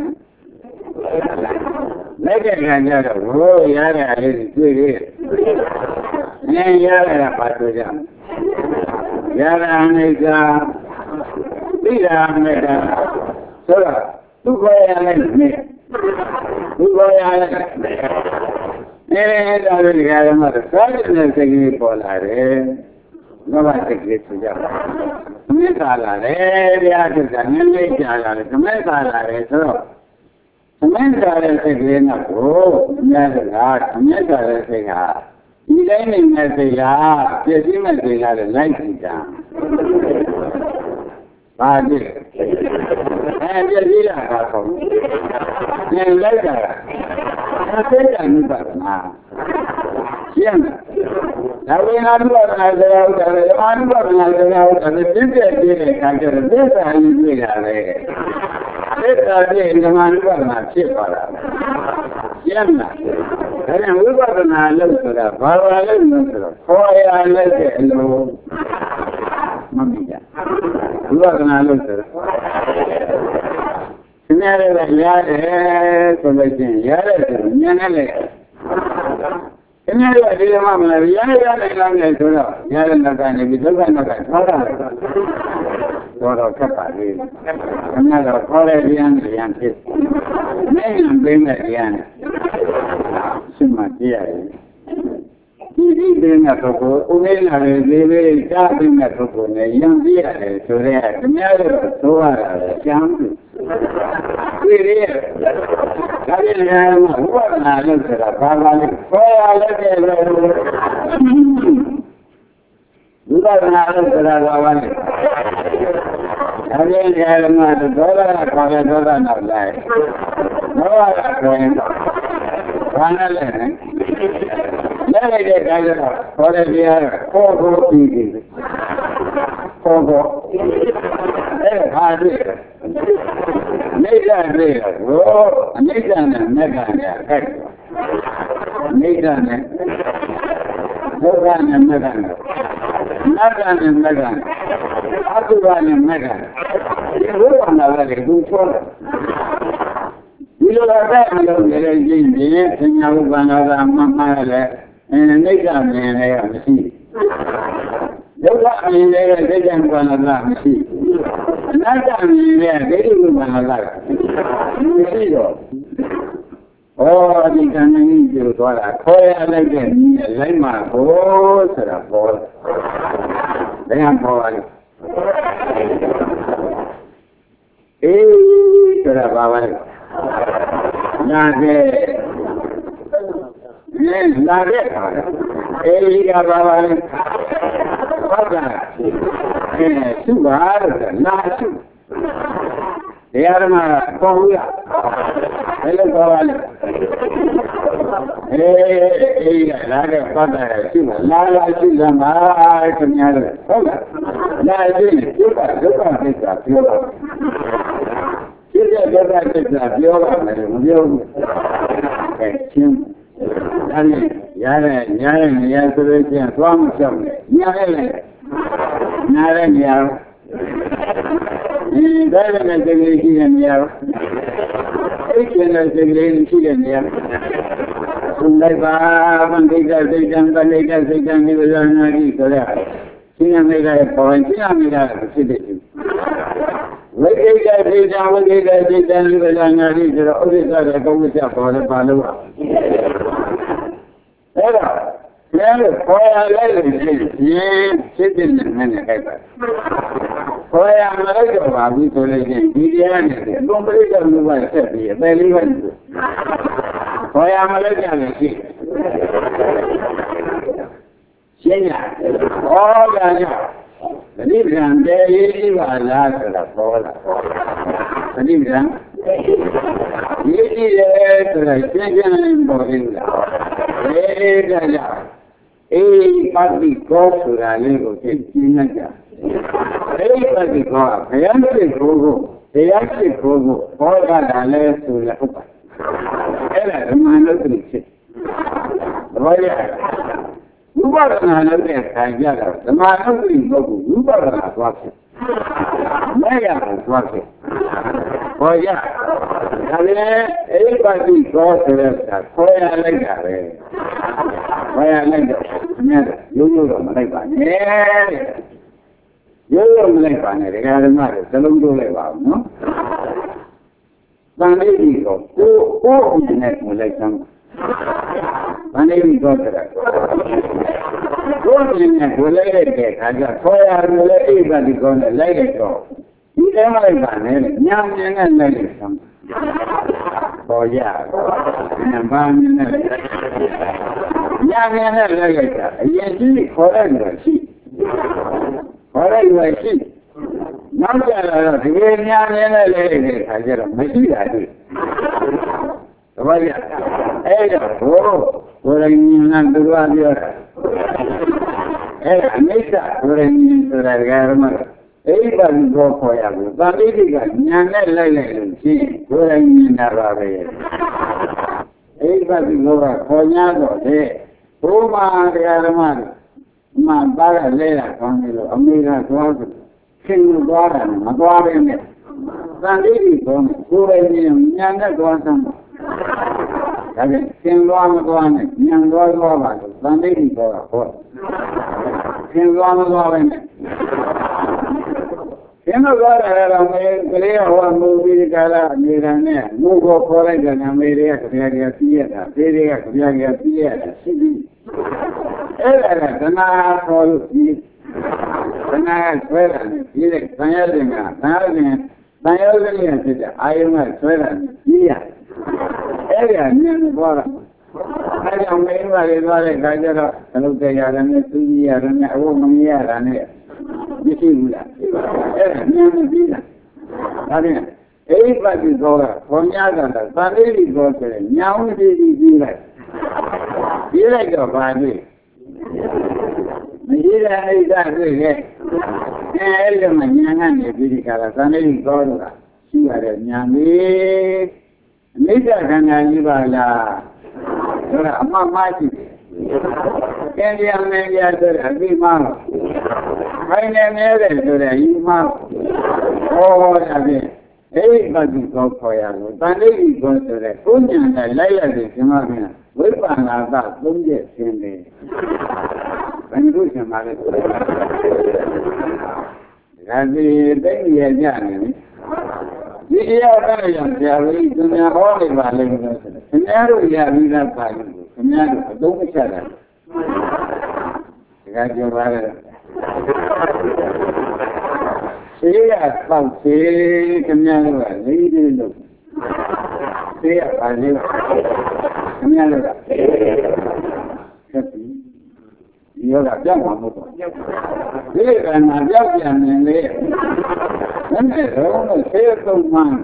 လက်တဲ့ခံကြတော့ဟိုရတဲ့အဲ့ဒီတွေ့သေးတယ်အဲရတာပါတော့ကြရတာအိကသိတာနဲ့ကဆိုတော့သူ့ကိုရလည်းနေသူ့ကိုရလည်းအဲဒါလည်းကြရမှာသွားတဲ့စိတ်ကလေးပေါ်လာတယ်ဘာမှစိတ်ကလေးဆိုကြပါမင်းသာလာတယ်တရားသူကနည်းနည်းကြာလာတယ်မင်းသာလာတယ်ဆိုတော့မင်းသာတဲ့စိတ်ကလေးကကိုမြတ်ကအမြတ်သာတဲ့စိတ်ကဒီတိုင်းနေတဲ့စိတ်ကပြည့်စုံတဲ့စိတ်ကလည်းလိုက်ကြည့်တာပါပြီအဲပြည့်စုံတာကဆုံးနေလိုက်တာအသိဉာဏ်ပါနာရှင်းဒါဝိညာဉ်ဘုရားဆရာဥဒ္ဒေအာနုဘုရားဆရာဥဒ္ဒေပြည့်ပြည့်ပြည့်တဲ့အခါကျတော့သစ္စာကြီးတွေ့တာလေသစ္စာပြည့်ဓမ္မနုဘုရားဖြစ်ပါလားရှင်းလားဒါကြောင့်ဝိပဿနာလို့ဆိုတာဘာပါလဲလို့ဆိုတော့ခေါ်ရလက်တဲ့အလုံးမမိကြဝိပဿနာလို့ဆိုတော့သင်ရတယ်ရတယ်ဆိုလို့ချင်းရတယ်ဆိုဉာဏ်နဲ့လေသင်ရတယ်ဒီလိုမှမလားရတယ်ရတယ်လားလေဆိုတော့ရတယ်နဲ့ကနေပြီးဒုက္ခနဲ့ကထောက်တာတော့တော့ခက်ပါလေခဏတော့ခေါ်ရပြန်ပြန်ဖြစ်နေရင်ပြင်းတဲ့ပြန်ရှိမှကြည့်ရတယ်ဒီဒီပြင်းတဲ့ပုဂ္ဂိုလ်ဦးလေးလာတယ်ဒီလေးကြားပြင်းတဲ့ပုဂ္ဂိုလ်နဲ့ယံပြရတယ်ဆိုတော့ခင်ဗျားတို့သိုးရတာလေကျမ်းပြီဒီလေးဒါလည်းလည်းဘုရားနာလို့ဆိုတာဘာပါလဲခေါ်ရလက်တဲ့လို့ဘုရားနာလို့ဆိုတာဘာပါလဲဒါလည်းလည်းဒေါသကခေါ်ရဒေါသနောက်လိုက်ဒေါသကခေါ်ရင်ဘာနဲ့လဲလက်လိုက်တဲ့အခါကျတော့ခေါ်တဲ့တရားကိုကိုပြီးပြီကိုကိုအဲ့ဒါတွေ့နေကြတွေ့တော့အနိစ္စနဲ့မက္ခနဲ့အဲ့အနိစ္စနဲ့ဒုက္ခနဲ့မက္ခနဲ့မက္ခနဲ့မက္ခနဲ့အတုပါနဲ့မက္ခဒီလိုပါလာတယ်သူချောတယ်ဒီလိုလာတဲ့အလုံးတွေကြည့်ရင်သင်္ညာဥပ္ပန္နသာမမလည်းအင်းနိစ္စမြင်လည်းမရှိဒုက္ခမြင်လည်းသိက္ခာဥပ္ပန္နသာမရှိအနတ္တမြင်လည်းဒိဋ္ဌိဥပ္ပန္နသာမရှိတော့ဩဒီကံကြီးကျိုးသွားတာခေါ်ရလိုက်တဲ့လိုက်မှာဟိုဆိုတာပေါ်တယ်ဒါကပေါ်ပါလေအေးဆိုတာပါပါလေနာတဲ့နာတဲ့အဲဒီကဘာပါလဲဟုတ်ကဲ့အဲသူ့ဘာလဲနာသူတရားဓမ္မကပေါ်ဘူးလားဘယ်လိုပေါ်ပါလဲအေးအေးလာတဲ့ပတ်တယ်ရှိမလားလာရှိစမ်းပါခင်ဗျားတို့ဟုတ်လားလာရှိဒုက္ခဒုက္ခသစ္စာပြောပါဒီကဒုက္ခသစ္စာပြောပါမယ်မပြောဘူးအဲချင်းအဲ့ဒီရတဲ့ညာတဲ့နေရာဆိုလို့ချင်းသွားမလျှောက်နဲ့ညာတဲ့လေညာတဲ့နေရာဒီဒါလည်းစိတ်ကလေးရှိတဲ့နေရာအဲ့ဒီကျန်တဲ့စိတ်ကလေးရှိတဲ့နေရာလိုက်ပါမဒိဋ္ဌစိတ်တံပဋိဋ္ဌစိတ်တံနိဗ္ဗာန်နာတိဆိုတဲ့ရှင်းရမိတဲ့ပေါ်ရင်ရှင်းရမိတာဖြစ်တယ်ဝိကိကစိတ်တံဝိကိကစိတ်တံနိဗ္ဗာန်နာတိဆိုတော့ဥစ္စာရဲ့ကောင်းမှုချက်ပေါ်တယ်ပါလို့ပါအဲ့ဒါကျန်လို့ခေါ်ရလိုက်လို့ရှိရင်စိတ်တည်းနဲ့နဲ့ခိုက်ပါခေါ်ရမလိုက်တော့ပါဘူးဆိုလို့ရှိရင်ဒီတရားနဲ့ကွန်ပလီတ်ကလူကဆက်ပြီးအပယ်လေးပဲခေါ်ရမလိုက်ကြလို့ရှိရှင်းရဟောတာကြောင့်ပဋိပဒံတည်းရေးပါလားဆိုတာပေါ်လာပဋိပဒံရေးကြည့်တယ်ဆိုတာရှင်းရှင်းပေါ်နေတာအေးဒါကြောင့်အေးပါတိကောဆိုတာလေးကိုသိသိနေကြအေးပါတိကောဘုရားရှိခိုးကိုတရားရှိခိုးကိုပေါ်လာတာလဲဆိုရဟုတ်ပါအဲ့ဒါဓမ္မနုတ္တိဖြစ်ဘာရဝိပဿနာလုပ်တဲ့ခံကြတာဓမ္မနုတ္တိပုဂ္ဂိုလ်ဝိပဿနာသွားဖြစ်မရဘူးသွားဖြစ်ဟောရဒါလည်းအိပါတိကောဆိုတဲ့ကခေါ်ရလိုက်တာပဲခေါ်ရလိုက်တော့မြတ်ရိုးရိုးတော့မလိုက်ပါနဲ့ရိုးရိုးမလိုက်ပါနဲ့ဒကာဓမ္မတွေသလုံးတိုးလိုက်ပါဦးနော်တန်လေးကြီးတော့ကိုကိုအမြင်နဲ့ကိုလိုက်စမ်းတန်လေးကြီးတော့တဲ့ကိုအမြင်နဲ့ကိုလိုက်တဲ့ခါကျခေါ်ရလို့အိပါတိကောနဲ့လိုက်ရတော့ဒီထဲမှာလိုက်ပါနဲ့ညာမြင်နဲ့လိုက်ရစမ်းပေါ်ရနံပါတ်နဲ့ညာမြင်နဲ့လိုက်ရတာအရင်ကြီးခေါ်ရတယ်ရှိခေါ်ရတယ်ရှိနောက်ကြတော့ဒီညာမြင်နဲ့လိုက်တဲ့ခါကျတော့မရှိတာတွေ့တပည့်ရအဲ့တော့ဘိုးကိုယ်ရင်ဉာဏ်သူတော်ပြောတာအဲ့အနိစ္စကိုယ်ရင်ဆိုတာကရမအိဗံကိုခေါ်ရဘူး။ဗာလိတိကညာနဲ့လိုက်လိုက်လို့ရှိရင်ကိုယ်တိုင်မြင်တာပါပဲ။အိဗံကိုကခေါ်냐တော့တဲ့ဘုရားတရားဓမ္မမှပါရလဲတာကောင်းတယ်လို့အမေကသွားတယ်။ခင်လို့သွားတယ်မသွားဘဲနဲ့ဗာလိတိကောကိုယ်တိုင်မြင်ညာနဲ့သွားစမ်း။ဒါပေမဲ့ခင်သွားမသွားနဲ့ညာသွားသွားပါလို့ဗာလိတိကောကဟော။ခင်သွားမသွားဘဲနဲ့ကျင်းတော့သွားတယ်တော့မေကလေးဟောမူပြီးကြလားအမေရန်နဲ့မူကိုခေါ်လိုက်တဲ့နာမေတွေကခရီးရပြည့်ရတာသေးတွေကခရီးရပြည့်ရတာရှိပြီအဲ့ဒါကသနာခေါ်လို့ဒီသနာဆွဲတာဒီတဲ့ဆံရတဲ့ကဆံရတဲ့ဆံရတဲ့ဖြစ်တဲ့အာယုံကဆွဲတာကြီးရအဲ့ဒါနည်းသွားတာအဲ့ကြောင့်မင်းပါလေသွားတဲ့ခါကျတော့သလုတ်တရားနဲ့သူကြီးရတယ်နဲ့အဝတ်မမြင်ရတာနဲ့မရှိဘူးလားအဲ့ဒါဉာဏ်မပြီးလားဒါဖြင့်အိပတိကောကခေါ်냐တာသာရိတိကောဆိုတဲ့ညာဝိတိပြီးပြီးလိုက်ပြီးလိုက်တော့ဘာတွေ့မရှိတဲ့အိဒါတွေ့ရဲ့အဲအဲ့ဒီမှာညာကနေပြီးဒီကလာသာရိတိကောကရှိရတဲ့ညာမေအနိစ္စခန္ဓာကြီးပါလားဆိုတော့အမှန်မှရှိတယ်ကျန်ပြန်နေကြဆိုတဲ့အပြီးမှခိုင်းနေနေတဲ့ဆိုတဲ့ဤမှဟောတာဖြင့်အိပတိကောခေါ်ရလို့တန်လေးကြီးကောဆိုတဲ့ကိုဉာဏ်နဲ့လိုက်ရတယ်ရှင်မခင်ဝိပဿနာကသုံးချက်ရှင်းတယ်ဘယ်လိုရှင်ပါလဲဒါစီသိရကြနေဒီအရာကလည်းဆရာကြီးသူများဟောနေပါလိမ့်မယ်ဆိုတော့ခင်ဗျားတို့ရပြီးသားပါလို့ခင်ဗျားတို့အသုံးမချတာဒါကြောပါလေဆေးရပေါက်ဆေးခင်ဗျားတို့ကလေးလေးလို့ဆေးရပါလေခင်ဗျားတို့ကဆက်ပြီးဒီရောကပြောင်းမှာမဟုတ်ဘူးဒီကနာပြောင်းပြန်နေလေအဲ့ဒါတော့ဆေးသုံးမှန်း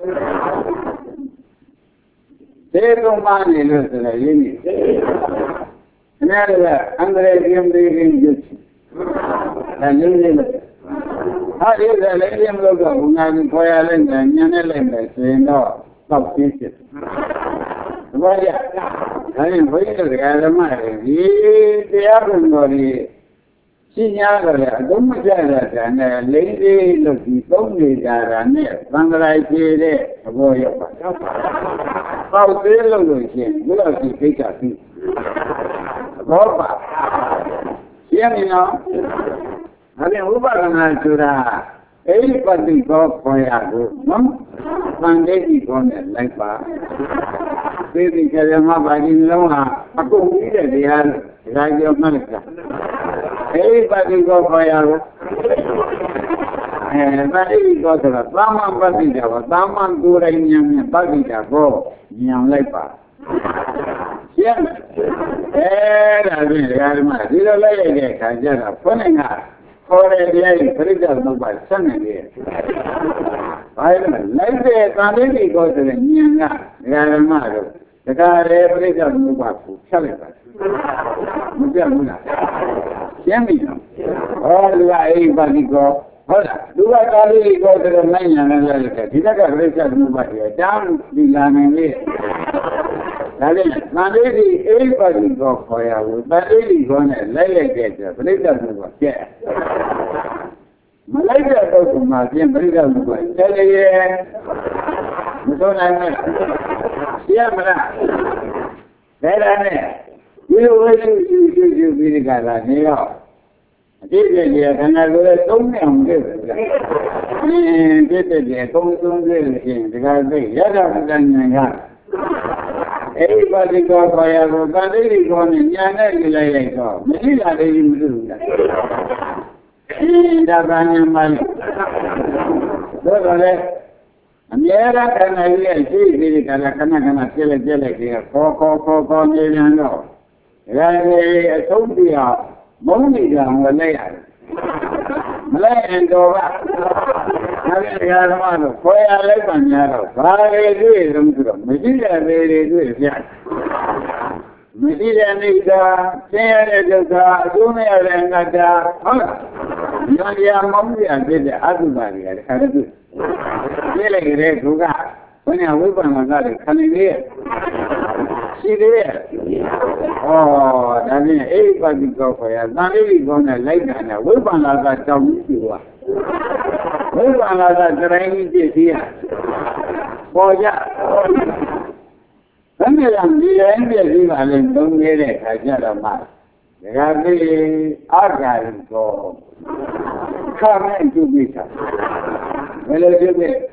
ဆေးသုံးမှန်းနေလို့ဆိုတော့ရင်းနေခင်ဗျားတို့ကအန္တရာယ်ကင်းပြီးကင်းရွတ်ဒါလေးလေးလို့ဟာဒီကလေးလေးမလို့ကဘုရားကြီးခေါ်ရလိုက်တယ်ညနေလိုက်တယ်ဆိုရင်တော့ပေါက်ပြီးဖြစ်ဘာရဒါရင်ဘုရားတရားဓမ္မတွေဒီတရားတော်တွေရှင်းရတယ်အကုန်မကြရတာနဲ့လေးလေးလို့ဒီသုံးနေတာနဲ့သံဃာကြီးတဲ့ဘောရောက်ပါတော့ပေါက်သေးလို့လို့ရှင်ဘုရားကြီးသိကြပြီဘောပါရှင်းနေနော်ဒါပြန်ဥပဒနာဆိုတာအဲ့ဒီပฏิကောခေါ်ရကိုနော်သံဃာကြီးကောနဲ့လိုက်ပါသေတိကျရမပါဠိလုံးဟာအကုန်ပြီးတဲ့တရားဒါကြောင့်မှလည်းအဲ့ဒီပฏิကောခေါ်ရကိုအဲပฏิကောဆိုတာသာမန်ပฏิတာပါသာမန်ကိုယ်တိုင်ဉာဏ်နဲ့ပฏิတာကိုဉာဏ်လိုက်ပါရှင်းအဲဒါဖြင့်ဒကာဓမ္မဒီလိုလိုက်ရတဲ့အခါကျတော့ဘုန်းကြီးကခေါ်တဲ့တရားကြီးပြိဿသုံးပါးဆက်နေတယ်။ဘာလဲလိုက်တဲ့ကာမိတိကောဆိုတဲ့ဉာဏ်ကဒကာဓမ္မတို့ဒကာရဲပြိဿသုံးပါးကိုဖြတ်လိုက်ပါမပြတ်ဘူးလားရှင်းပြီနော်ဟောလူကအိပါတိကောဟုတ်လားလူကကာမိတိကောဆိုတဲ့နိုင်ဉာဏ်နဲ့လိုက်တဲ့ဒီလက်ကပြိဿသုံးပါးတွေအတောင်းဒီလာနေလေဒါလည်းသံဃာကြီးအိပါတိကောခေါ်ရဘူးသံဃာကြီးကောနဲ့လိုက်လိုက်တဲ့ပြိဿသုံးပါးကျက်မလိုက်တဲ့တော့ကမှပြင်ပြိဿသုံးပါးကျက်လေမဆုံးနိုင်ဘူးရှင်းမလားဒါနဲ့ဒီလိုဝိသုရှိရှိရှိပြီးဒီကလာနေတော့အတိတ်ကြီးခန္ဓာကိုယ်ရဲ့သုံးနေအောင်ပြည့်တယ်ဗျာအင်းပြည့်တဲ့ကြီးသုံးသုံးပြည့်လို့ရှိရင်ဒီကသိရတာကဉာဏ်ကအဲ့ဒီပါဠိကောခေါ်ရကိုပါဠိကောနဲ့ဉာဏ်နဲ့ကြည့်လိုက်လိုက်တော့မရှိတာလေးမသိဘူးလားအင်းဒါကဉာဏ်မှလို့တော့လည်းအမြဲတမ်းခန္ဓာကြီးရဲ့ရှိပြီးဒီကလာခဏခဏပြည့်လိုက်ပြည့်လိုက်ပြီးခေါ်ခေါ်ခေါ်ခေါ်နေပြန်တော့ဒါလည်းအဆုံးပြမုန်းနေတာမလဲရတယ်မလဲရင်တော့ကဒါလည်းဒကာဓမ္မတို့ခေါ်ရလိုက်ပါများတော့ဘာတွေတွေ့လုံးဆိုတော့မရှိတဲ့တွေတွေတွေ့ပြမရှိတဲ့နေတာသင်ရတဲ့ဒုက္ခအကျိုးမရတဲ့အနတ္တဟုတ်လားဉာဏ်ရမောင်းပြဖြစ်တဲ့အတုပါတွေကတခါတည်းတွေ့ပြလိုက်ကြတဲ့ဒုက္ခဘယ်နဲ့ဝိပဿနာကလည်းခဏလေးရှိသေးရဲ့ဩဒါဖြင့်အိပတိကောခေါ်ရသံဃိကောနဲ့လိုက်တာနဲ့ဝိပဿနာကတောင်းပြီးသွားဝိပဿနာကတရိုင်းကြီးပြည့်စည်ရပေါ်ကြဘယ်နဲ့လဲဒီတိုင်းပြည့်စည်ပါလဲသုံးနေတဲ့ခါကျတော့မှဒကာကြီးအာဂါရီကောခါမဲ့ကျုပ်ပြီးတာဘယ်လိုကျုပ်ပြီး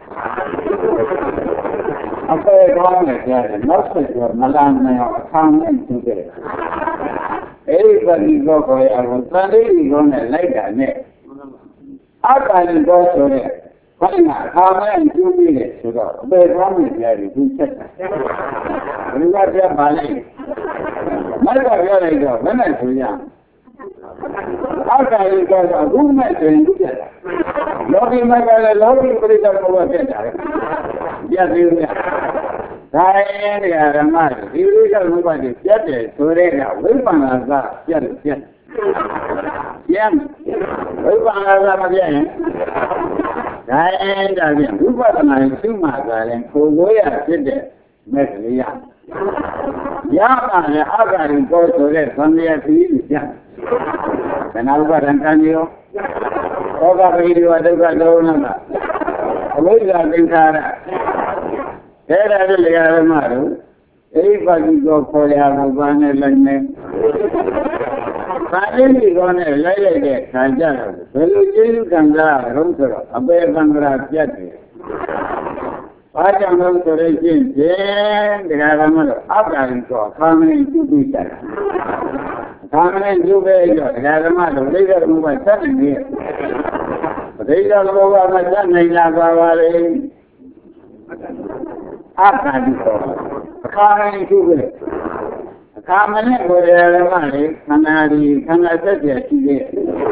အပေကောင်းနဲ့ကြားတယ်နောက်ဆက်ကျမလာနိုင်အောင်အခါမဲ့ကျုပ်တယ်အဲ့ဒီပတိကောခေါ်ရအောင်သံဃိကောနဲ့လိုက်တာနဲ့အာဂါရီကောဆိုတဲ့ဘာလဲအခါမဲ့ကျုပ်ပြီးတယ်ဆိုတော့အပေကောင်းနဲ့ကြားတယ်သူချက်တာဘယ်လိုကြပါလဲမရကပြောလိုက်တော့ဘယ်နဲ့ဆိုရအာဂါရီကောဆိုအခုမဲ့တွင်ပြတ်တာလောကီမကလည်းလောကီပရိသတ်ဘဝပြတ်တာလေပြတ်သေးတယ်ဒါရင်တရားဓမ္မဒီလိုကြောင့်ဘုရားကြီးပြတ်တယ်ဆိုတဲ့ကဝိပဿနာကပြတ်တယ်ပြတ်ပြန်ဝိပဿနာကမပြတ်ရင်ဒါရင်ဒါပြန်ဝိပဿနာရှိမှသာရင်ကိုယ်ကိုရဖြစ်တဲ့မဲ့ကလေးရရပါလေအာဂါရီကောဆိုတဲ့သံဃာတိကြီးပြန်ဘယ်နာဥပါဒံကံရောဘောဂပိရိဝဒုက္ခဒုက္ခနာအဝိဇ္ဇာသင်္ခါရအဲ့ဒါလည်းလေယာဓမ္မတို့အိပါတိကောခေါ်ရဖို့ဘာနဲ့လိုက်နေဘာလေးဒီကောနဲ့လိုက်လိုက်တဲ့ခံကြတော့ဘယ်လိုကျေးဇူးခံကြရအောင်ဆိုတော့အပေသံဃာပြတ်တယ်ဘာကြောင့်လဲဆိုတော့ရှင်းတယ်တရားဓမ္မတို့အပ္ပယံဆိုခါမင်းပြုပြီးတာခါမင်းပြုပဲကြောတရားဓမ္မတို့လိစ္ဆာမှုကဆက်နေတယ်ပဋိစ္စလောကမှာဆက်နိုင်လာပါပါလေအပ္ပယံဆိုခါမင်းပြုပဲခါမင်းကိုတရားဓမ္မလေခန္ဓာဒီခန္ဓာသက်ပြရှိတယ်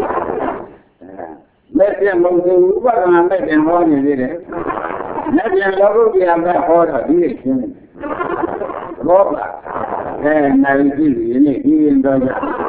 မဲ့ပြန်မဟုတ်ဘူးဥပဒနာမဲ့ပြန်ဟောနေသေးတယ်နဲ့ပြန်လောကုတ္တရာမဲ့ဟောတော့ဒီရှင်းတယ်ဘောကအဲနိုင်ကြည့်ရင်ဒီရင်တော့